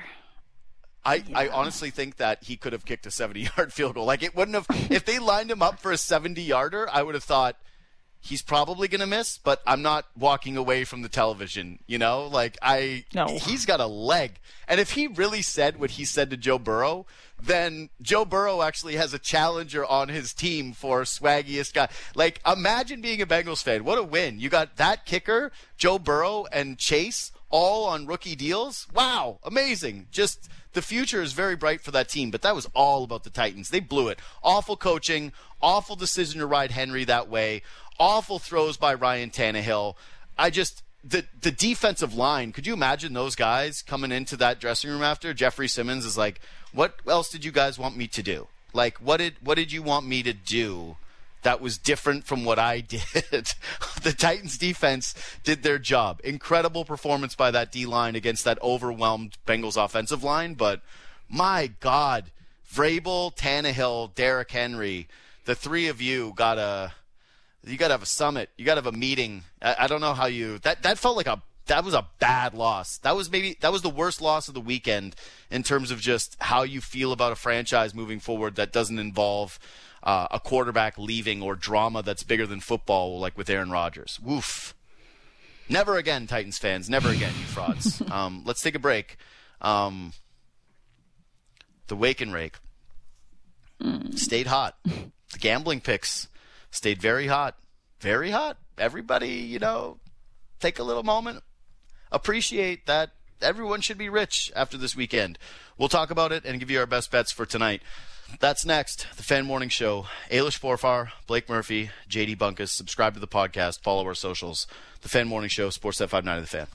[SPEAKER 2] I,
[SPEAKER 1] yeah.
[SPEAKER 2] I honestly think that he could have kicked a seventy-yard field goal. Like, it wouldn't have – if they lined him up for a seventy-yarder, I would have thought he's probably going to miss, but I'm not walking away from the television, you know? Like, I
[SPEAKER 1] no.
[SPEAKER 2] – he's got a leg. And if he really said what he said to Joe Burrow, then Joe Burrow actually has a challenger on his team for swaggiest guy. Like, imagine being a Bengals fan. What a win. You got that kicker, Joe Burrow, and Chase all on rookie deals. Wow, amazing. Just – the future is very bright for that team, but that was all about the Titans. They blew it. Awful coaching, awful decision to ride Henry that way, awful throws by Ryan Tannehill. I just the the defensive line, could you imagine those guys coming into that dressing room after? Jeffrey Simmons is like, what else did you guys want me to do? Like, what did what did you want me to do that was different from what I did? The Titans defense did their job. Incredible performance by that D-line against that overwhelmed Bengals offensive line. But, my God, Vrabel, Tannehill, Derrick Henry, the three of you got to you got to have a summit. You got to have a meeting. I, I don't know how you that that felt like a that was a bad loss. That was maybe that was the worst loss of the weekend in terms of just how you feel about a franchise moving forward that doesn't involve Uh, a quarterback leaving or drama that's bigger than football, like with Aaron Rodgers. Woof. Never again, Titans fans. Never again, you frauds. Um, let's take a break. Um, the Wake and Rake mm. stayed hot. The gambling picks stayed very hot. Very hot. Everybody, you know, take a little moment. Appreciate that everyone should be rich after this weekend. We'll talk about it and give you our best bets for tonight. That's next. The Fan Morning Show. Ailish Forfar, Blake Murphy, J D Bunkus. Subscribe to the podcast. Follow our socials. The Fan Morning Show, Sportsnet five ninety The Fan.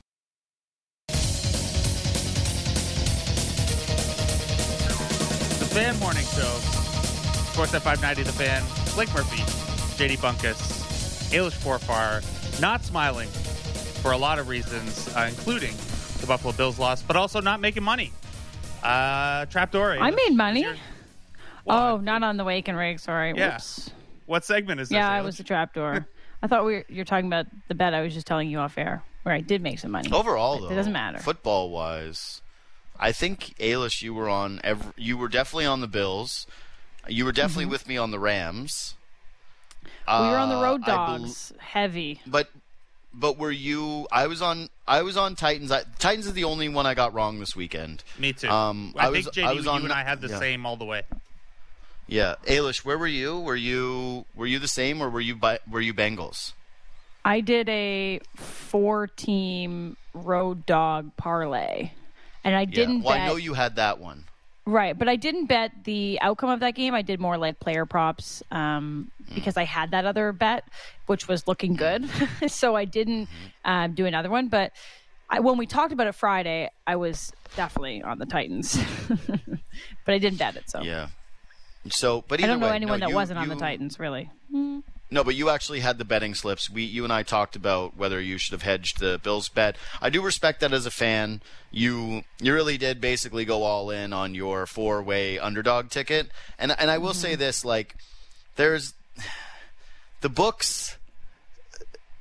[SPEAKER 4] The Fan Morning Show, Sportsnet five ninety The Fan. Blake Murphy, J D Bunkus, Ailish Forfar. Not smiling for a lot of reasons, uh, including the Buffalo Bills loss, but also not making money. Uh, Trapdoor.
[SPEAKER 1] I made money. Oh, not on the Wake and Rake, sorry.
[SPEAKER 4] Yeah.
[SPEAKER 1] Whoops.
[SPEAKER 4] What segment is this?
[SPEAKER 1] Yeah,
[SPEAKER 4] Ailish?
[SPEAKER 1] it was the trapdoor. I thought we were, you're talking about the bet I was just telling you off air, where I did make some money.
[SPEAKER 2] Overall,
[SPEAKER 1] but
[SPEAKER 2] though,
[SPEAKER 1] it doesn't matter.
[SPEAKER 2] Football-wise, I think, Ailish, you were on every, you were definitely on the Bills. You were definitely mm-hmm. with me on the Rams.
[SPEAKER 1] We were on the Road
[SPEAKER 2] uh,
[SPEAKER 1] Dogs,
[SPEAKER 2] be-
[SPEAKER 1] heavy.
[SPEAKER 2] But but were you I was on I was on Titans. I, Titans is the only one I got wrong this weekend.
[SPEAKER 4] Me too.
[SPEAKER 2] Um,
[SPEAKER 4] I,
[SPEAKER 2] I
[SPEAKER 4] think
[SPEAKER 2] was,
[SPEAKER 4] J D,
[SPEAKER 2] I was on,
[SPEAKER 4] you and I had the
[SPEAKER 2] yeah.
[SPEAKER 4] same all the way.
[SPEAKER 2] Yeah, Ailish, where were you? Were you were you the same, or were you were you Bengals?
[SPEAKER 1] I did a four-team Road Dog parlay, and I didn't.
[SPEAKER 2] Yeah. Well,
[SPEAKER 1] bet,
[SPEAKER 2] I know you had that one.
[SPEAKER 1] Right, but I didn't bet the outcome of that game. I did more like player props um, mm. because I had that other bet, which was looking good. So I didn't mm-hmm. um, do another one. But I, when we talked about it Friday, I was definitely on the Titans, but I didn't bet it. So
[SPEAKER 2] yeah. So, but
[SPEAKER 1] I don't know
[SPEAKER 2] way,
[SPEAKER 1] anyone
[SPEAKER 2] no,
[SPEAKER 1] that
[SPEAKER 2] you,
[SPEAKER 1] wasn't on
[SPEAKER 2] you,
[SPEAKER 1] the Titans, really. Mm.
[SPEAKER 2] No, but you actually had the betting slips. We, you and I talked about whether you should have hedged the Bills bet. I do respect that as a fan. You, you really did basically go all in on your four-way underdog ticket. And and I will mm-hmm. say this, like, there's the books.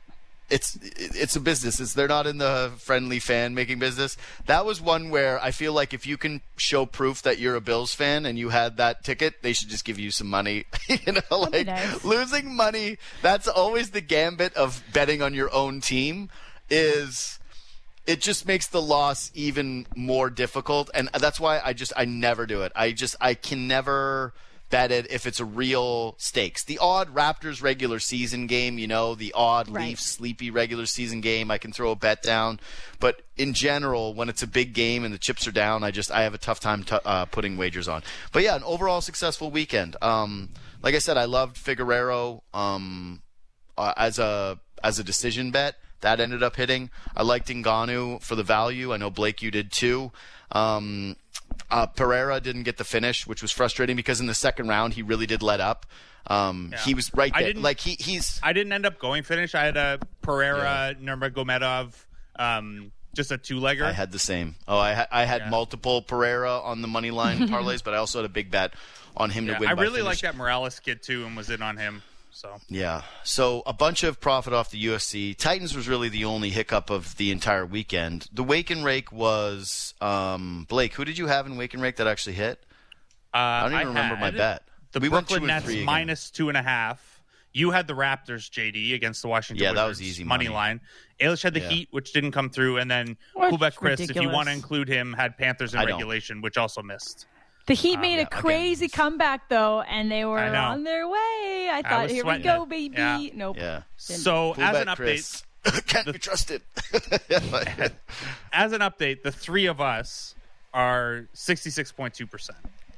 [SPEAKER 2] it's it's a business. It's, they're not in the friendly fan making business. That was one where I feel like if you can show proof that you're a Bills fan and you had that ticket, they should just give you some money. you know, like
[SPEAKER 1] nice.
[SPEAKER 2] Losing money. That's always the gambit of betting on your own team. Is it just makes the loss even more difficult, and that's why I just I never do it. I just I can never bet it if it's a real stakes. The odd Raptors regular season game, you know, the odd
[SPEAKER 1] Right.
[SPEAKER 2] Leafs sleepy regular season game, I can throw a bet down. But in general, when it's a big game and the chips are down, I just I have a tough time t- uh, putting wagers on. But yeah, an overall successful weekend. Um, like I said, I loved Figueroa um, uh, as a as a decision bet. That ended up hitting. I liked Ngannou for the value. I know Blake, you did too. Um, uh, Pereira didn't get the finish, which was frustrating because in the second round he really did let up. Um,
[SPEAKER 4] Yeah.
[SPEAKER 2] He was right
[SPEAKER 4] I
[SPEAKER 2] there.
[SPEAKER 4] didn't-
[SPEAKER 2] Like he, he's
[SPEAKER 4] I didn't end up going finish. I had a Pereira, Nurmagomedov, um, just a two-legger.
[SPEAKER 2] I had the same. Oh, I, ha- I had
[SPEAKER 4] Yeah.
[SPEAKER 2] multiple Pereira on the money line parlays, but I also had a big bet on him
[SPEAKER 4] Yeah,
[SPEAKER 2] to win.
[SPEAKER 4] I
[SPEAKER 2] by
[SPEAKER 4] really
[SPEAKER 2] finish.
[SPEAKER 4] like that Morales kid too, and was in on him. So
[SPEAKER 2] Yeah. So a bunch of profit off the U F C. Titans was really the only hiccup of the entire weekend. The Wake and Rake was um, Blake. Who did you have in Wake and Rake that actually hit?
[SPEAKER 4] uh,
[SPEAKER 2] I don't even remember my
[SPEAKER 4] had
[SPEAKER 2] bet.
[SPEAKER 4] The
[SPEAKER 2] We went
[SPEAKER 4] Brooklyn
[SPEAKER 2] two and
[SPEAKER 4] Nets
[SPEAKER 2] three again.
[SPEAKER 4] minus two and a half. You had the Raptors, J D, against the Washington
[SPEAKER 2] Yeah, that
[SPEAKER 4] Wizards
[SPEAKER 2] was easy
[SPEAKER 4] money
[SPEAKER 2] money.
[SPEAKER 4] line. Ailish had the
[SPEAKER 2] Yeah.
[SPEAKER 4] Heat, which didn't come through, and then
[SPEAKER 1] What?
[SPEAKER 4] Kubek Chris, if you
[SPEAKER 1] Ridiculous.
[SPEAKER 4] want to include him, had Panthers in
[SPEAKER 2] I don't.
[SPEAKER 4] regulation, which also missed.
[SPEAKER 1] The Heat
[SPEAKER 4] Um,
[SPEAKER 1] made
[SPEAKER 2] yeah,
[SPEAKER 1] a crazy
[SPEAKER 2] again.
[SPEAKER 1] comeback, though, and they were
[SPEAKER 4] I know.
[SPEAKER 1] on their way. I thought,
[SPEAKER 4] was
[SPEAKER 1] here we
[SPEAKER 4] sweating
[SPEAKER 1] go,
[SPEAKER 4] it.
[SPEAKER 1] baby.
[SPEAKER 4] Yeah.
[SPEAKER 1] Nope.
[SPEAKER 2] Yeah.
[SPEAKER 1] Didn't.
[SPEAKER 4] So
[SPEAKER 2] Full
[SPEAKER 4] as
[SPEAKER 2] bet,
[SPEAKER 4] an update,
[SPEAKER 2] Chris. Can't be trusted.
[SPEAKER 4] as an update, the three of us are sixty-six point two percent.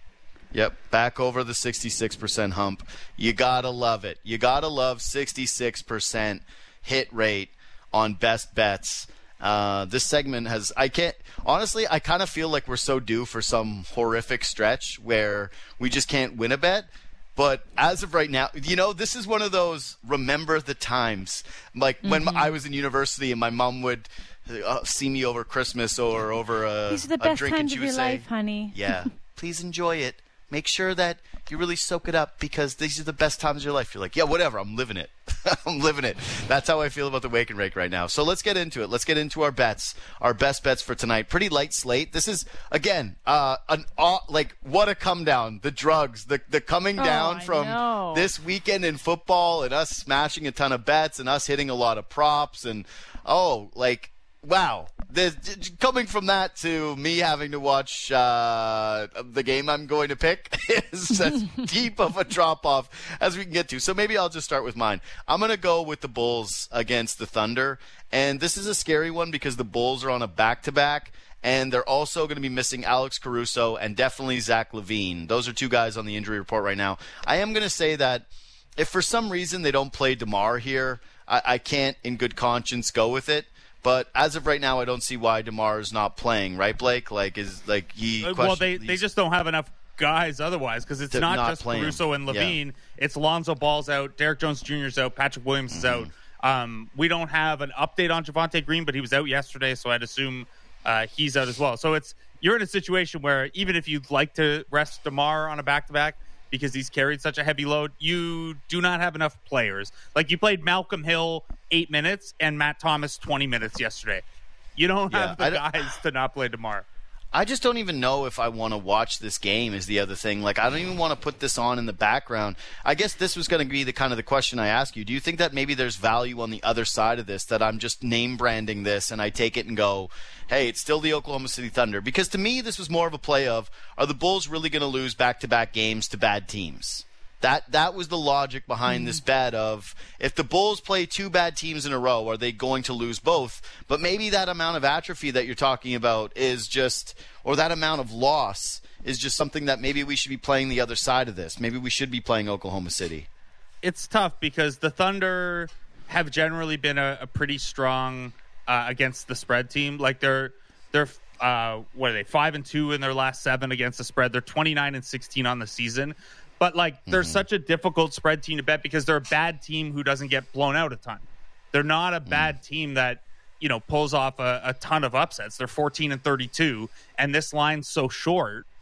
[SPEAKER 2] Yep, back over the sixty-six percent hump. You gotta love it. You gotta love sixty-six percent hit rate on best bets. Uh, this segment has, I can't, honestly, I kind of feel like we're so due for some horrific stretch where we just can't win a bet. But as of right now, you know, this is one of those remember the times. Like when I was in university and my mom would uh, see me over Christmas or over a,
[SPEAKER 1] These are the
[SPEAKER 2] a
[SPEAKER 1] best
[SPEAKER 2] drink and
[SPEAKER 1] times
[SPEAKER 2] she
[SPEAKER 1] of
[SPEAKER 2] would
[SPEAKER 1] your
[SPEAKER 2] say,
[SPEAKER 1] life, honey.
[SPEAKER 2] yeah, please enjoy it. Make sure that you really soak it up because these are the best times of your life. You're like, yeah, whatever. I'm living it. I'm living it. That's how I feel about the Wake and Rake right now. So let's get into it. Let's get into our bets, our best bets for tonight. Pretty light slate. This is, again, uh, an uh, like what a come down. The drugs, the, the coming
[SPEAKER 1] Oh,
[SPEAKER 2] down
[SPEAKER 1] I
[SPEAKER 2] from
[SPEAKER 1] know.
[SPEAKER 2] this weekend in football and us smashing a ton of bets and us hitting a lot of props. And, oh, like, wow. The, coming from that to me having to watch uh, the game I'm going to pick is as deep of a drop-off as we can get to. So maybe I'll just start with mine. I'm going to go with the Bulls against the Thunder. And this is a scary one because the Bulls are on a back-to-back, and they're also going to be missing Alex Caruso and definitely Zach LaVine. Those are two guys on the injury report right now. I am going to say that if for some reason they don't play DeMar here, I, I can't in good conscience go with it. But as of right now, I don't see why DeMar is not playing, right, Blake? Like, is like he?
[SPEAKER 4] Uh,
[SPEAKER 2] question-
[SPEAKER 4] well, they, they
[SPEAKER 2] he's-
[SPEAKER 4] just don't have enough guys otherwise because it's
[SPEAKER 2] To
[SPEAKER 4] not,
[SPEAKER 2] not
[SPEAKER 4] just
[SPEAKER 2] play him.
[SPEAKER 4] Caruso and Levine. It's Lonzo Ball's out, Derek Jones Junior's out, Patrick Williams is
[SPEAKER 2] Mm-hmm.
[SPEAKER 4] out. Um, we don't have an update on Javonte Green, but he was out yesterday, so I'd assume uh, he's out as well. So it's you're in a situation where even if you'd like to rest DeMar on a back-to-back because he's carried such a heavy load, you do not have enough players. Like you played Malcolm Hill eight minutes and Matt Thomas twenty minutes yesterday. You don't
[SPEAKER 2] Yeah,
[SPEAKER 4] have
[SPEAKER 2] I
[SPEAKER 4] the
[SPEAKER 2] don't-
[SPEAKER 4] guys to not play DeMar.
[SPEAKER 2] I just don't even know if I want to watch this game is the other thing. Like, I don't even want to put this on in the background. I guess this was going to be the kind of the question I ask you. Do you think that maybe there's value on the other side of this, that I'm just name branding this and I take it and go, hey, it's still the Oklahoma City Thunder? Because to me, this was more of a play of, are the Bulls really going to lose back-to-back games to bad teams? That that was the logic behind this bet of if the Bulls play two bad teams in a row, are they going to lose both? But maybe that amount of atrophy that you're talking about is just, or that amount of loss is just something that maybe we should be playing the other side of this. Maybe we should be playing Oklahoma City.
[SPEAKER 4] It's tough because the Thunder have generally been a, a pretty strong uh, against the spread team. Like they're they're uh, what are they five and two in their last seven against the spread. They're twenty-nine and sixteen on the season. But, like, they're mm-hmm. such a difficult spread team to bet because they're a bad team who doesn't get blown out a ton. They're not a bad mm. team that, you know, pulls off a, a ton of upsets. They're fourteen and thirty-two, and this line's so short.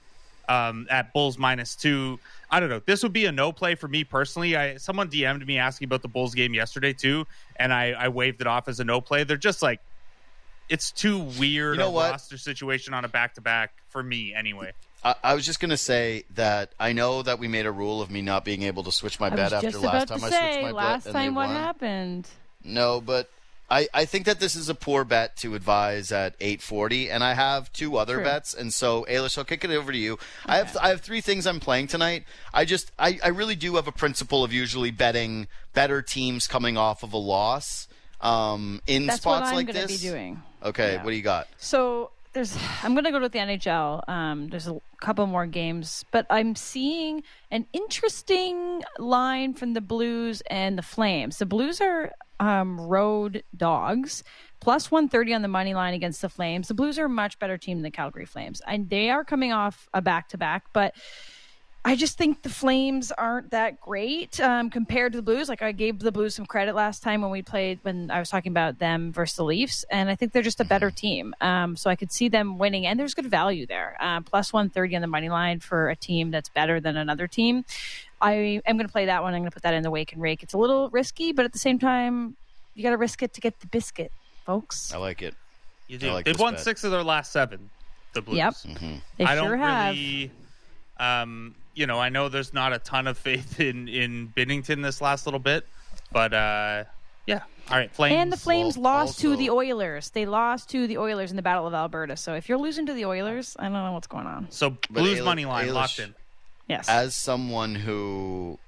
[SPEAKER 4] um, at Bulls minus two. I don't know. This would be a no play for me personally. I someone D M'd me asking about the Bulls game yesterday too, and I, I waved it off as a no play. They're just like, it's too weird
[SPEAKER 2] You know
[SPEAKER 4] a
[SPEAKER 2] what?
[SPEAKER 4] roster situation on a back to back for me anyway.
[SPEAKER 2] I, I was just going to say that I know that we made a rule of me not being able to switch my
[SPEAKER 1] I
[SPEAKER 2] bet
[SPEAKER 1] was
[SPEAKER 2] after
[SPEAKER 1] just
[SPEAKER 2] last
[SPEAKER 1] about
[SPEAKER 2] time
[SPEAKER 1] to
[SPEAKER 2] I
[SPEAKER 1] say,
[SPEAKER 2] switched my
[SPEAKER 1] last
[SPEAKER 2] bet. and they
[SPEAKER 1] time what
[SPEAKER 2] won.
[SPEAKER 1] happened?
[SPEAKER 2] No, but I, I think that this is a poor bet to advise at eight forty, and I have two other
[SPEAKER 1] True.
[SPEAKER 2] bets, and so Ailish, I'll kick it over to you. I have I have three things I'm playing tonight. I just I, I really do have a principle of usually betting better teams coming off of a loss um, in
[SPEAKER 1] That's
[SPEAKER 2] spots
[SPEAKER 1] what I'm
[SPEAKER 2] like
[SPEAKER 1] going to
[SPEAKER 2] this.
[SPEAKER 1] be doing.
[SPEAKER 2] Okay,
[SPEAKER 1] Yeah.
[SPEAKER 2] what do you got?
[SPEAKER 1] So there's, I'm going to go with the N H L. Um, there's a couple more games, but I'm seeing an interesting line from the Blues and the Flames. The Blues are um, road dogs, plus one thirty on the money line against the Flames. The Blues are a much better team than the Calgary Flames, and they are coming off a back-to-back, but I just think the Flames aren't that great um, compared to the Blues. Like, I gave the Blues some credit last time when we played, when I was talking about them versus the Leafs, and I think they're just a better team. Um, so I could see them winning, and there's good value there. Uh, plus one thirty on the money line for a team that's better than another team. I am going to play that one. I'm going to put that in the wake and rake. It's a little risky, but at the same time, you got to risk it to get the biscuit, folks.
[SPEAKER 2] I like it.
[SPEAKER 4] You do.
[SPEAKER 2] I like
[SPEAKER 4] They've
[SPEAKER 2] this
[SPEAKER 4] won
[SPEAKER 2] bet.
[SPEAKER 4] six of their last seven, the Blues.
[SPEAKER 1] Yep.
[SPEAKER 2] Mm-hmm.
[SPEAKER 1] They
[SPEAKER 4] I
[SPEAKER 1] sure
[SPEAKER 4] don't
[SPEAKER 1] have.
[SPEAKER 4] really, um, you know, I know there's not a ton of faith in, in Binnington this last little bit, but uh, yeah. All right, Flames.
[SPEAKER 1] And the Flames
[SPEAKER 2] Well,
[SPEAKER 1] lost to
[SPEAKER 2] also-
[SPEAKER 1] the Oilers. They lost to the Oilers in the Battle of Alberta. So if you're losing to the Oilers, I don't know what's going on.
[SPEAKER 4] So
[SPEAKER 2] But
[SPEAKER 4] Blues
[SPEAKER 2] Ailish-
[SPEAKER 4] money line
[SPEAKER 2] Ailish-
[SPEAKER 4] locked in.
[SPEAKER 1] Yes.
[SPEAKER 2] As someone who,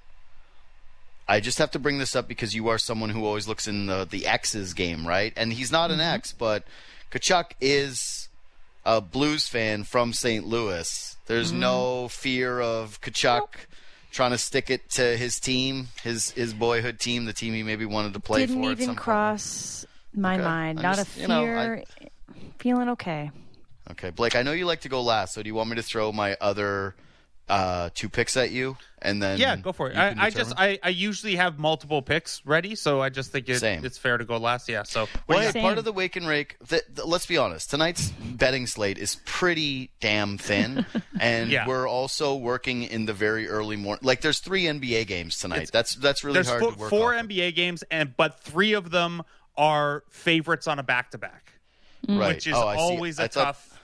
[SPEAKER 2] I just have to bring this up because you are someone who always looks in the the X's game, right? And he's not an
[SPEAKER 1] Mm-hmm.
[SPEAKER 2] X, but Kachuk is a Blues fan from Saint Louis. There's
[SPEAKER 1] Mm-hmm.
[SPEAKER 2] no fear of Kachuk trying to stick it to his team, his his boyhood team, the team he maybe wanted to play
[SPEAKER 1] Didn't
[SPEAKER 2] for. at
[SPEAKER 1] even
[SPEAKER 2] some point.
[SPEAKER 1] cross my
[SPEAKER 2] Okay.
[SPEAKER 1] mind.
[SPEAKER 2] I'm
[SPEAKER 1] Not
[SPEAKER 2] just-
[SPEAKER 1] a
[SPEAKER 2] you know,
[SPEAKER 1] fear. Feeling okay.
[SPEAKER 2] Okay, Blake, I know you like to go last, so do you want me to throw my other uh, two picks at you, and then
[SPEAKER 4] Yeah, go for it.
[SPEAKER 2] you can
[SPEAKER 4] I, I just
[SPEAKER 2] determine?
[SPEAKER 4] I, I usually have multiple picks ready, so I just think it,
[SPEAKER 2] Same.
[SPEAKER 4] it's fair to go last. Yeah. So what
[SPEAKER 2] Well,
[SPEAKER 4] do you
[SPEAKER 2] hey,
[SPEAKER 1] Same.
[SPEAKER 2] part of the wake and rake. The, the, let's be honest. Tonight's betting slate is pretty damn thin, and
[SPEAKER 4] Yeah.
[SPEAKER 2] we're also working in the very early morning. Like, there's three N B A games tonight.
[SPEAKER 4] It's-
[SPEAKER 2] that's that's really
[SPEAKER 4] there's
[SPEAKER 2] hard
[SPEAKER 4] four,
[SPEAKER 2] to work.
[SPEAKER 4] four
[SPEAKER 2] off
[SPEAKER 4] N B A games, and but three of them are favorites on a back to back,
[SPEAKER 2] of. Right.
[SPEAKER 4] which is
[SPEAKER 2] oh, I see.
[SPEAKER 4] always a
[SPEAKER 2] I thought-
[SPEAKER 4] tough,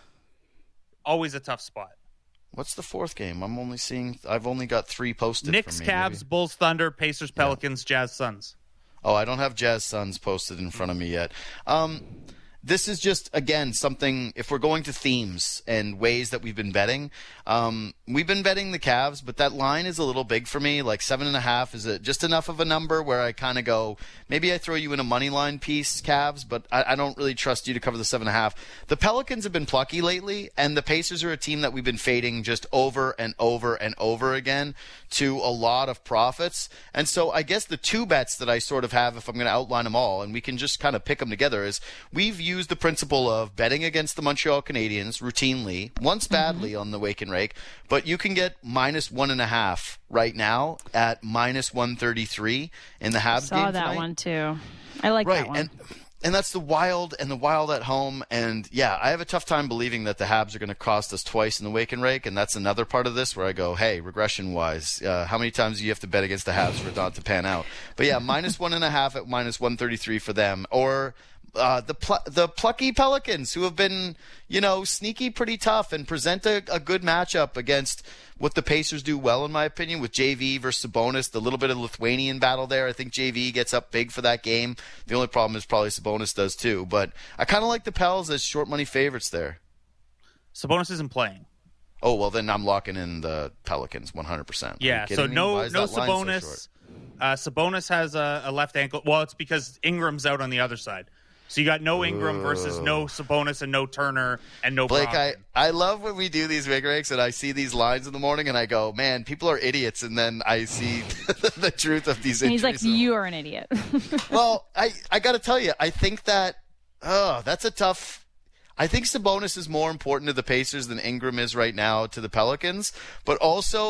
[SPEAKER 4] always a tough spot.
[SPEAKER 2] What's the fourth game? I'm only seeing. I've only got three posted.
[SPEAKER 4] Knicks,
[SPEAKER 2] for me,
[SPEAKER 4] Cavs,
[SPEAKER 2] maybe.
[SPEAKER 4] Bulls, Thunder, Pacers, Pelicans, Jazz, Suns.
[SPEAKER 2] Oh, I don't have Jazz Suns posted in front of me yet. Um, this is just, again, something, if we're going to themes and ways that we've been betting, um, we've been betting the Cavs, but that line is a little big for me. Like seven and a half is a, just enough of a number where I kind of go, maybe I throw you in a money line piece, Cavs, but I, I don't really trust you to cover the seven and a half. The Pelicans have been plucky lately, and the Pacers are a team that we've been fading just over and over and over again to a lot of profits. And so I guess the two bets that I sort of have, if I'm going to outline them all, and we can just kind of pick them together, is we've used the principle of betting against the Montreal Canadiens routinely, once badly on the Wake and Rake, but you can get minus one and a half right now at minus one thirty-three in the Habs
[SPEAKER 1] Saw
[SPEAKER 2] game
[SPEAKER 1] that
[SPEAKER 2] tonight.
[SPEAKER 1] one too. I like
[SPEAKER 2] Right,
[SPEAKER 1] that one.
[SPEAKER 2] and and that's the Wild and the Wild at home. And yeah, I have a tough time believing that the Habs are going to cost us twice in the Wake and Rake, and that's another part of this where I go, hey, regression wise, uh, how many times do you have to bet against the Habs for it not to pan out? But yeah, minus one and a half at minus one thirty-three for them, or uh, the pl- the plucky Pelicans, who have been, you know, sneaky pretty tough and present a, a good matchup against what the Pacers do well, in my opinion, with J V versus Sabonis, the little bit of Lithuanian battle there. I think J V gets up big for that game. The only problem is probably Sabonis does too. But I kind of like the Pels as short money favorites there.
[SPEAKER 4] Sabonis isn't playing.
[SPEAKER 2] Oh, well, then I'm locking in the Pelicans one hundred percent.
[SPEAKER 4] Yeah, so no no Sabonis. Uh, Sabonis has a, a left ankle. Well, it's because Ingram's out on the other side. So you got no Ingram versus no Sabonis and no Turner and no
[SPEAKER 2] Blake, I,
[SPEAKER 4] Brogdon.
[SPEAKER 2] I love when we do these Wake Rakes and I see these lines in the morning and I go, man, people are idiots. And then I see the truth of these
[SPEAKER 1] and
[SPEAKER 2] injuries.
[SPEAKER 1] he's like, you are an idiot.
[SPEAKER 2] Well, I, I got to tell you, I think that, oh, that's a tough. I think Sabonis is more important to the Pacers than Ingram is right now to the Pelicans. But also,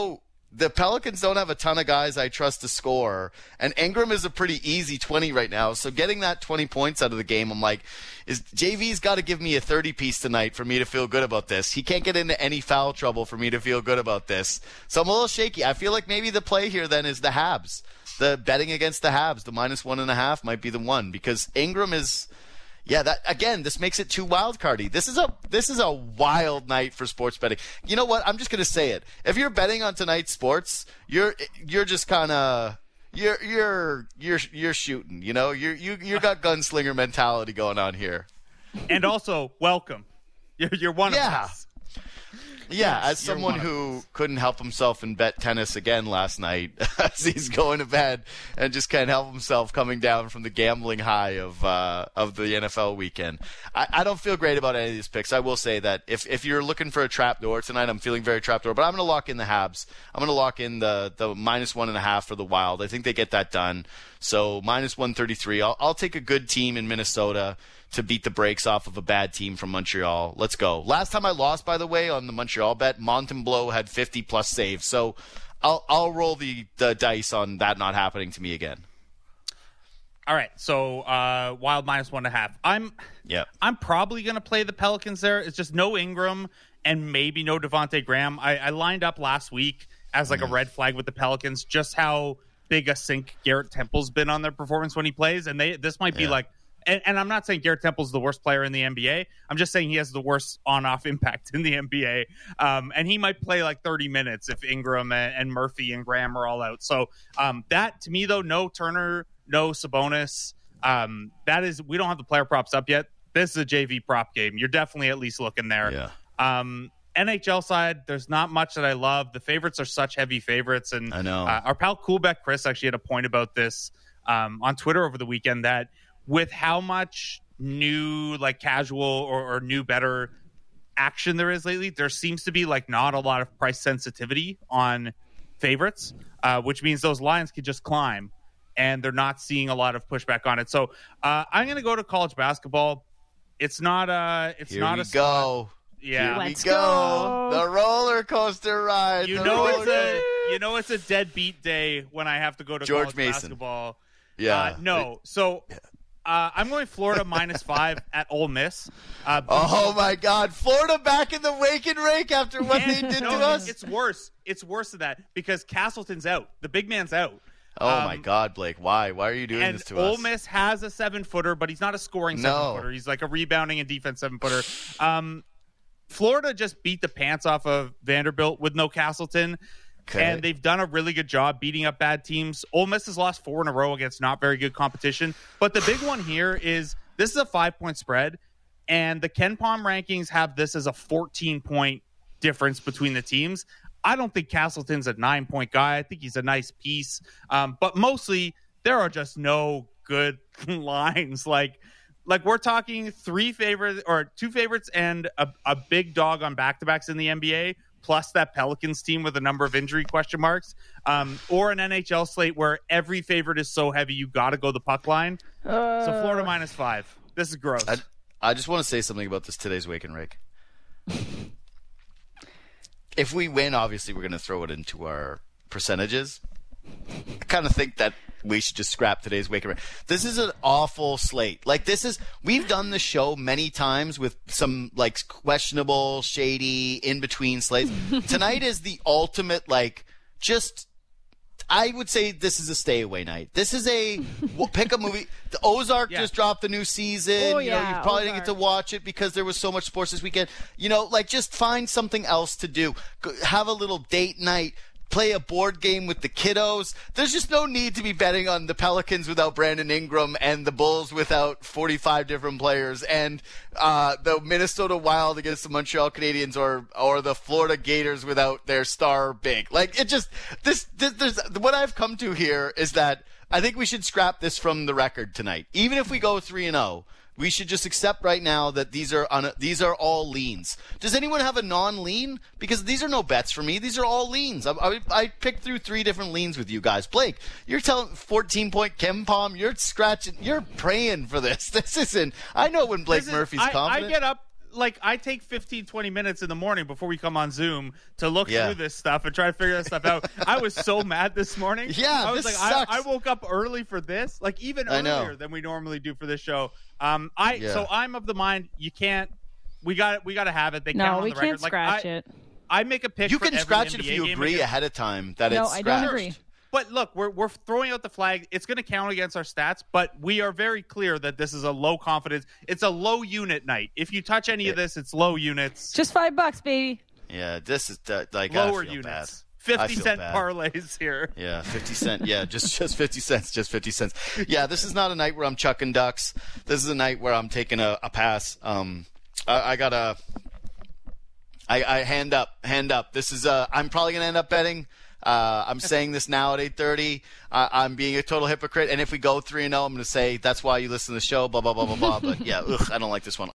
[SPEAKER 2] the Pelicans don't have a ton of guys I trust to score, and Ingram is a pretty easy twenty right now. So getting that twenty points out of the game, I'm like, is J V's got to give me a thirty piece tonight for me to feel good about this. He can't get into any foul trouble for me to feel good about this. So I'm a little shaky. I feel like maybe the play here then is the Habs. The betting against the Habs, the minus one and a half might be the one, because Ingram is. Yeah, that again, this makes it too wild cardy. This is a this is a wild night for sports betting. You know what? I'm just gonna say it. If you're betting on tonight's sports, you're you're just kind of you're you're you're you're shooting. You know, you you you got gunslinger mentality going on here.
[SPEAKER 4] And also, welcome. You're you're one
[SPEAKER 2] yeah.
[SPEAKER 4] of us.
[SPEAKER 2] Yeah,
[SPEAKER 4] Yes,
[SPEAKER 2] as someone
[SPEAKER 4] you're one of
[SPEAKER 2] who couldn't help himself and bet tennis again last night as he's going to bed and just can't help himself coming down from the gambling high of uh, of the N F L weekend. I, I don't feel great about any of these picks. I will say that if, if you're looking for a trapdoor tonight, I'm feeling very trapdoor. But I'm going to lock in the Habs. I'm going to lock in the, the minus one and a half for the Wild. I think they get that done. So minus one thirty-three. I'll, I'll take a good team in Minnesota to beat the brakes off of a bad team from Montreal. Let's go. Last time I lost, by the way, on the Montreal bet, Montembeault had fifty plus saves. So I'll I'll roll the, the dice on that not happening to me again.
[SPEAKER 4] All right, so uh, Wild minus one and a half. I'm
[SPEAKER 2] yeah.
[SPEAKER 4] I'm probably going to play the Pelicans there. It's just no Ingram and maybe no Devontae Graham. I, I lined up last week as like mm. a red flag with the Pelicans, just how big a sink Garrett Temple's been on their performance when he plays, and they this might be
[SPEAKER 2] yeah.
[SPEAKER 4] like. And, and I'm not saying Garrett Temple's the worst player in the N B A. I'm just saying he has the worst on-off impact in the N B A. Um, and he might play like thirty minutes if Ingram and, and Murphy and Graham are all out. So um, that, to me, though, no Turner, no Sabonis. Um, that is, we don't have the player props up yet. This is a J V prop game. You're definitely at least looking there.
[SPEAKER 2] Yeah.
[SPEAKER 4] Um, N H L side, there's not much that I love. The favorites are such heavy favorites. And
[SPEAKER 2] I know.
[SPEAKER 4] Uh, our pal Coolbeck Chris actually had a point about this um, on Twitter over the weekend that with how much new, like casual or, or new, better action there is lately, there seems to be like not a lot of price sensitivity on favorites, uh, which means those lines could just climb, and they're not seeing a lot of pushback on it. So uh, I'm going to go to college basketball. It's not a. It's
[SPEAKER 2] Here
[SPEAKER 4] not
[SPEAKER 2] we
[SPEAKER 4] a.
[SPEAKER 2] go.
[SPEAKER 4] Yeah,
[SPEAKER 2] Here
[SPEAKER 1] Let's
[SPEAKER 2] we
[SPEAKER 1] go.
[SPEAKER 2] go. The roller coaster ride.
[SPEAKER 4] You
[SPEAKER 2] the
[SPEAKER 4] know
[SPEAKER 2] roller
[SPEAKER 4] it's a. You know it's a deadbeat day when I have to go to
[SPEAKER 2] George
[SPEAKER 4] college
[SPEAKER 2] Mason.
[SPEAKER 4] basketball.
[SPEAKER 2] Yeah.
[SPEAKER 4] Uh, no. So. Uh, I'm going Florida minus five at Ole Miss. Uh,
[SPEAKER 2] Oh, my God. Florida back in the wake and rake after what they
[SPEAKER 4] and-
[SPEAKER 2] did
[SPEAKER 4] no,
[SPEAKER 2] to us.
[SPEAKER 4] It's worse. It's worse than that because Castleton's out. The big man's out.
[SPEAKER 2] Oh,
[SPEAKER 4] Um,
[SPEAKER 2] my God, Blake. Why? Why are you doing
[SPEAKER 4] And
[SPEAKER 2] this to
[SPEAKER 4] Ole
[SPEAKER 2] us?
[SPEAKER 4] Miss has a seven-footer, but he's not a scoring
[SPEAKER 2] No.
[SPEAKER 4] seven-footer. He's like a rebounding and defense seven-footer. Um, Florida just beat the pants off of Vanderbilt with no Castleton.
[SPEAKER 2] Okay.
[SPEAKER 4] And they've done a really good job beating up bad teams. Ole Miss has lost four in a row against not very good competition. But the big one here is this is a five-point spread, and the Ken Palm rankings have this as a fourteen-point difference between the teams. I don't think Castleton's a nine-point guy. I think he's a nice piece. Um, but mostly, there are just no good lines. Like, like we're talking three favorites or two favorites and a, a big dog on back-to-backs in the N B A. Plus that Pelicans team with a number of injury question marks, um, or an N H L slate where every favorite is so heavy you got to go the puck line.
[SPEAKER 1] Uh,
[SPEAKER 4] So Florida minus five. This is gross.
[SPEAKER 2] I, I just want to say something about this today's Wake and Rake. If we win, obviously we're going to throw it into our percentages. I kind of think that we should just scrap today's Wake and Rake. This is an awful slate. Like, this is, we've done the show many times with some, like, questionable, shady, in-between slates. Tonight is the ultimate, like, just, I would say this is a stay-away night. This is a, we'll pick a movie. The Ozark
[SPEAKER 4] Yeah.
[SPEAKER 2] just dropped the new season.
[SPEAKER 1] Oh,
[SPEAKER 2] you know,
[SPEAKER 1] yeah,
[SPEAKER 2] you probably didn't get to
[SPEAKER 1] Ozark.
[SPEAKER 2] watch it because there was so much sports this weekend. You know, like, just find something else to do. Go- Have a little date night. Play a board game with the kiddos. There's just no need to be betting on the Pelicans without Brandon Ingram and the Bulls without forty-five different players and uh, the Minnesota Wild against the Montreal Canadiens or or the Florida Gators without their star big. Like, it just this, this there's what I've come to here is that I think we should scrap this from the record tonight. Even if we go three and zero. We should just accept right now that these are on a, these are all leans. Does anyone have a non-lean? Because these are no bets for me. These are all leans. I, I, I picked through three different leans with you guys. Blake, you're telling fourteen-point Ken Palm. You're scratching. You're praying for this. This isn't. I know when Blake
[SPEAKER 4] This is-
[SPEAKER 2] Murphy's
[SPEAKER 4] I,
[SPEAKER 2] confident.
[SPEAKER 4] I get up. like I take fifteen, twenty minutes in the morning before we come on Zoom to look
[SPEAKER 2] Yeah.
[SPEAKER 4] through this stuff and try to figure this stuff out. I was so mad this morning.
[SPEAKER 2] Yeah,
[SPEAKER 4] I was
[SPEAKER 2] this
[SPEAKER 4] like,
[SPEAKER 2] sucks.
[SPEAKER 4] I, I woke up early for this, like even
[SPEAKER 2] I know.
[SPEAKER 4] earlier than we normally do for this show. Um, I
[SPEAKER 2] Yeah.
[SPEAKER 4] so I'm of the mind you can't. We got we got to have it. They count
[SPEAKER 1] No,
[SPEAKER 4] on
[SPEAKER 1] we
[SPEAKER 4] the
[SPEAKER 1] can't
[SPEAKER 4] record. Like,
[SPEAKER 1] scratch
[SPEAKER 4] I,
[SPEAKER 1] it.
[SPEAKER 4] I make a pick.
[SPEAKER 2] You
[SPEAKER 4] for
[SPEAKER 2] can
[SPEAKER 4] every
[SPEAKER 2] scratch it
[SPEAKER 4] N B A
[SPEAKER 2] if you
[SPEAKER 4] game
[SPEAKER 2] agree
[SPEAKER 4] against-
[SPEAKER 2] ahead of time that
[SPEAKER 1] No,
[SPEAKER 2] it's
[SPEAKER 1] I don't
[SPEAKER 2] scratched.
[SPEAKER 1] agree.
[SPEAKER 4] But look, we're we're throwing out the flag. It's going to count against our stats, but we are very clear that this is a low confidence. It's a low unit night. If you touch any of this, it's low units,
[SPEAKER 1] Just five bucks, baby.
[SPEAKER 2] Yeah, this is uh, like
[SPEAKER 4] lower
[SPEAKER 2] I feel
[SPEAKER 4] units,
[SPEAKER 2] bad. I
[SPEAKER 4] fifty
[SPEAKER 2] feel
[SPEAKER 4] cent
[SPEAKER 2] bad.
[SPEAKER 4] parlays here.
[SPEAKER 2] Yeah, fifty cent. Yeah, just just fifty cents. Just fifty cents. Yeah, this is not a night where I'm chucking ducks. This is a night where I'm taking a, a pass. Um, I, I got a. I, I hand up, hand up. This is. Uh, I'm probably gonna end up betting. Uh, I'm saying this now at eight thirty. Uh, I'm being a total hypocrite. And if we go three and zero, I'm gonna say that's why you listen to the show. Blah blah blah blah blah. But yeah, ugh, I don't like this one.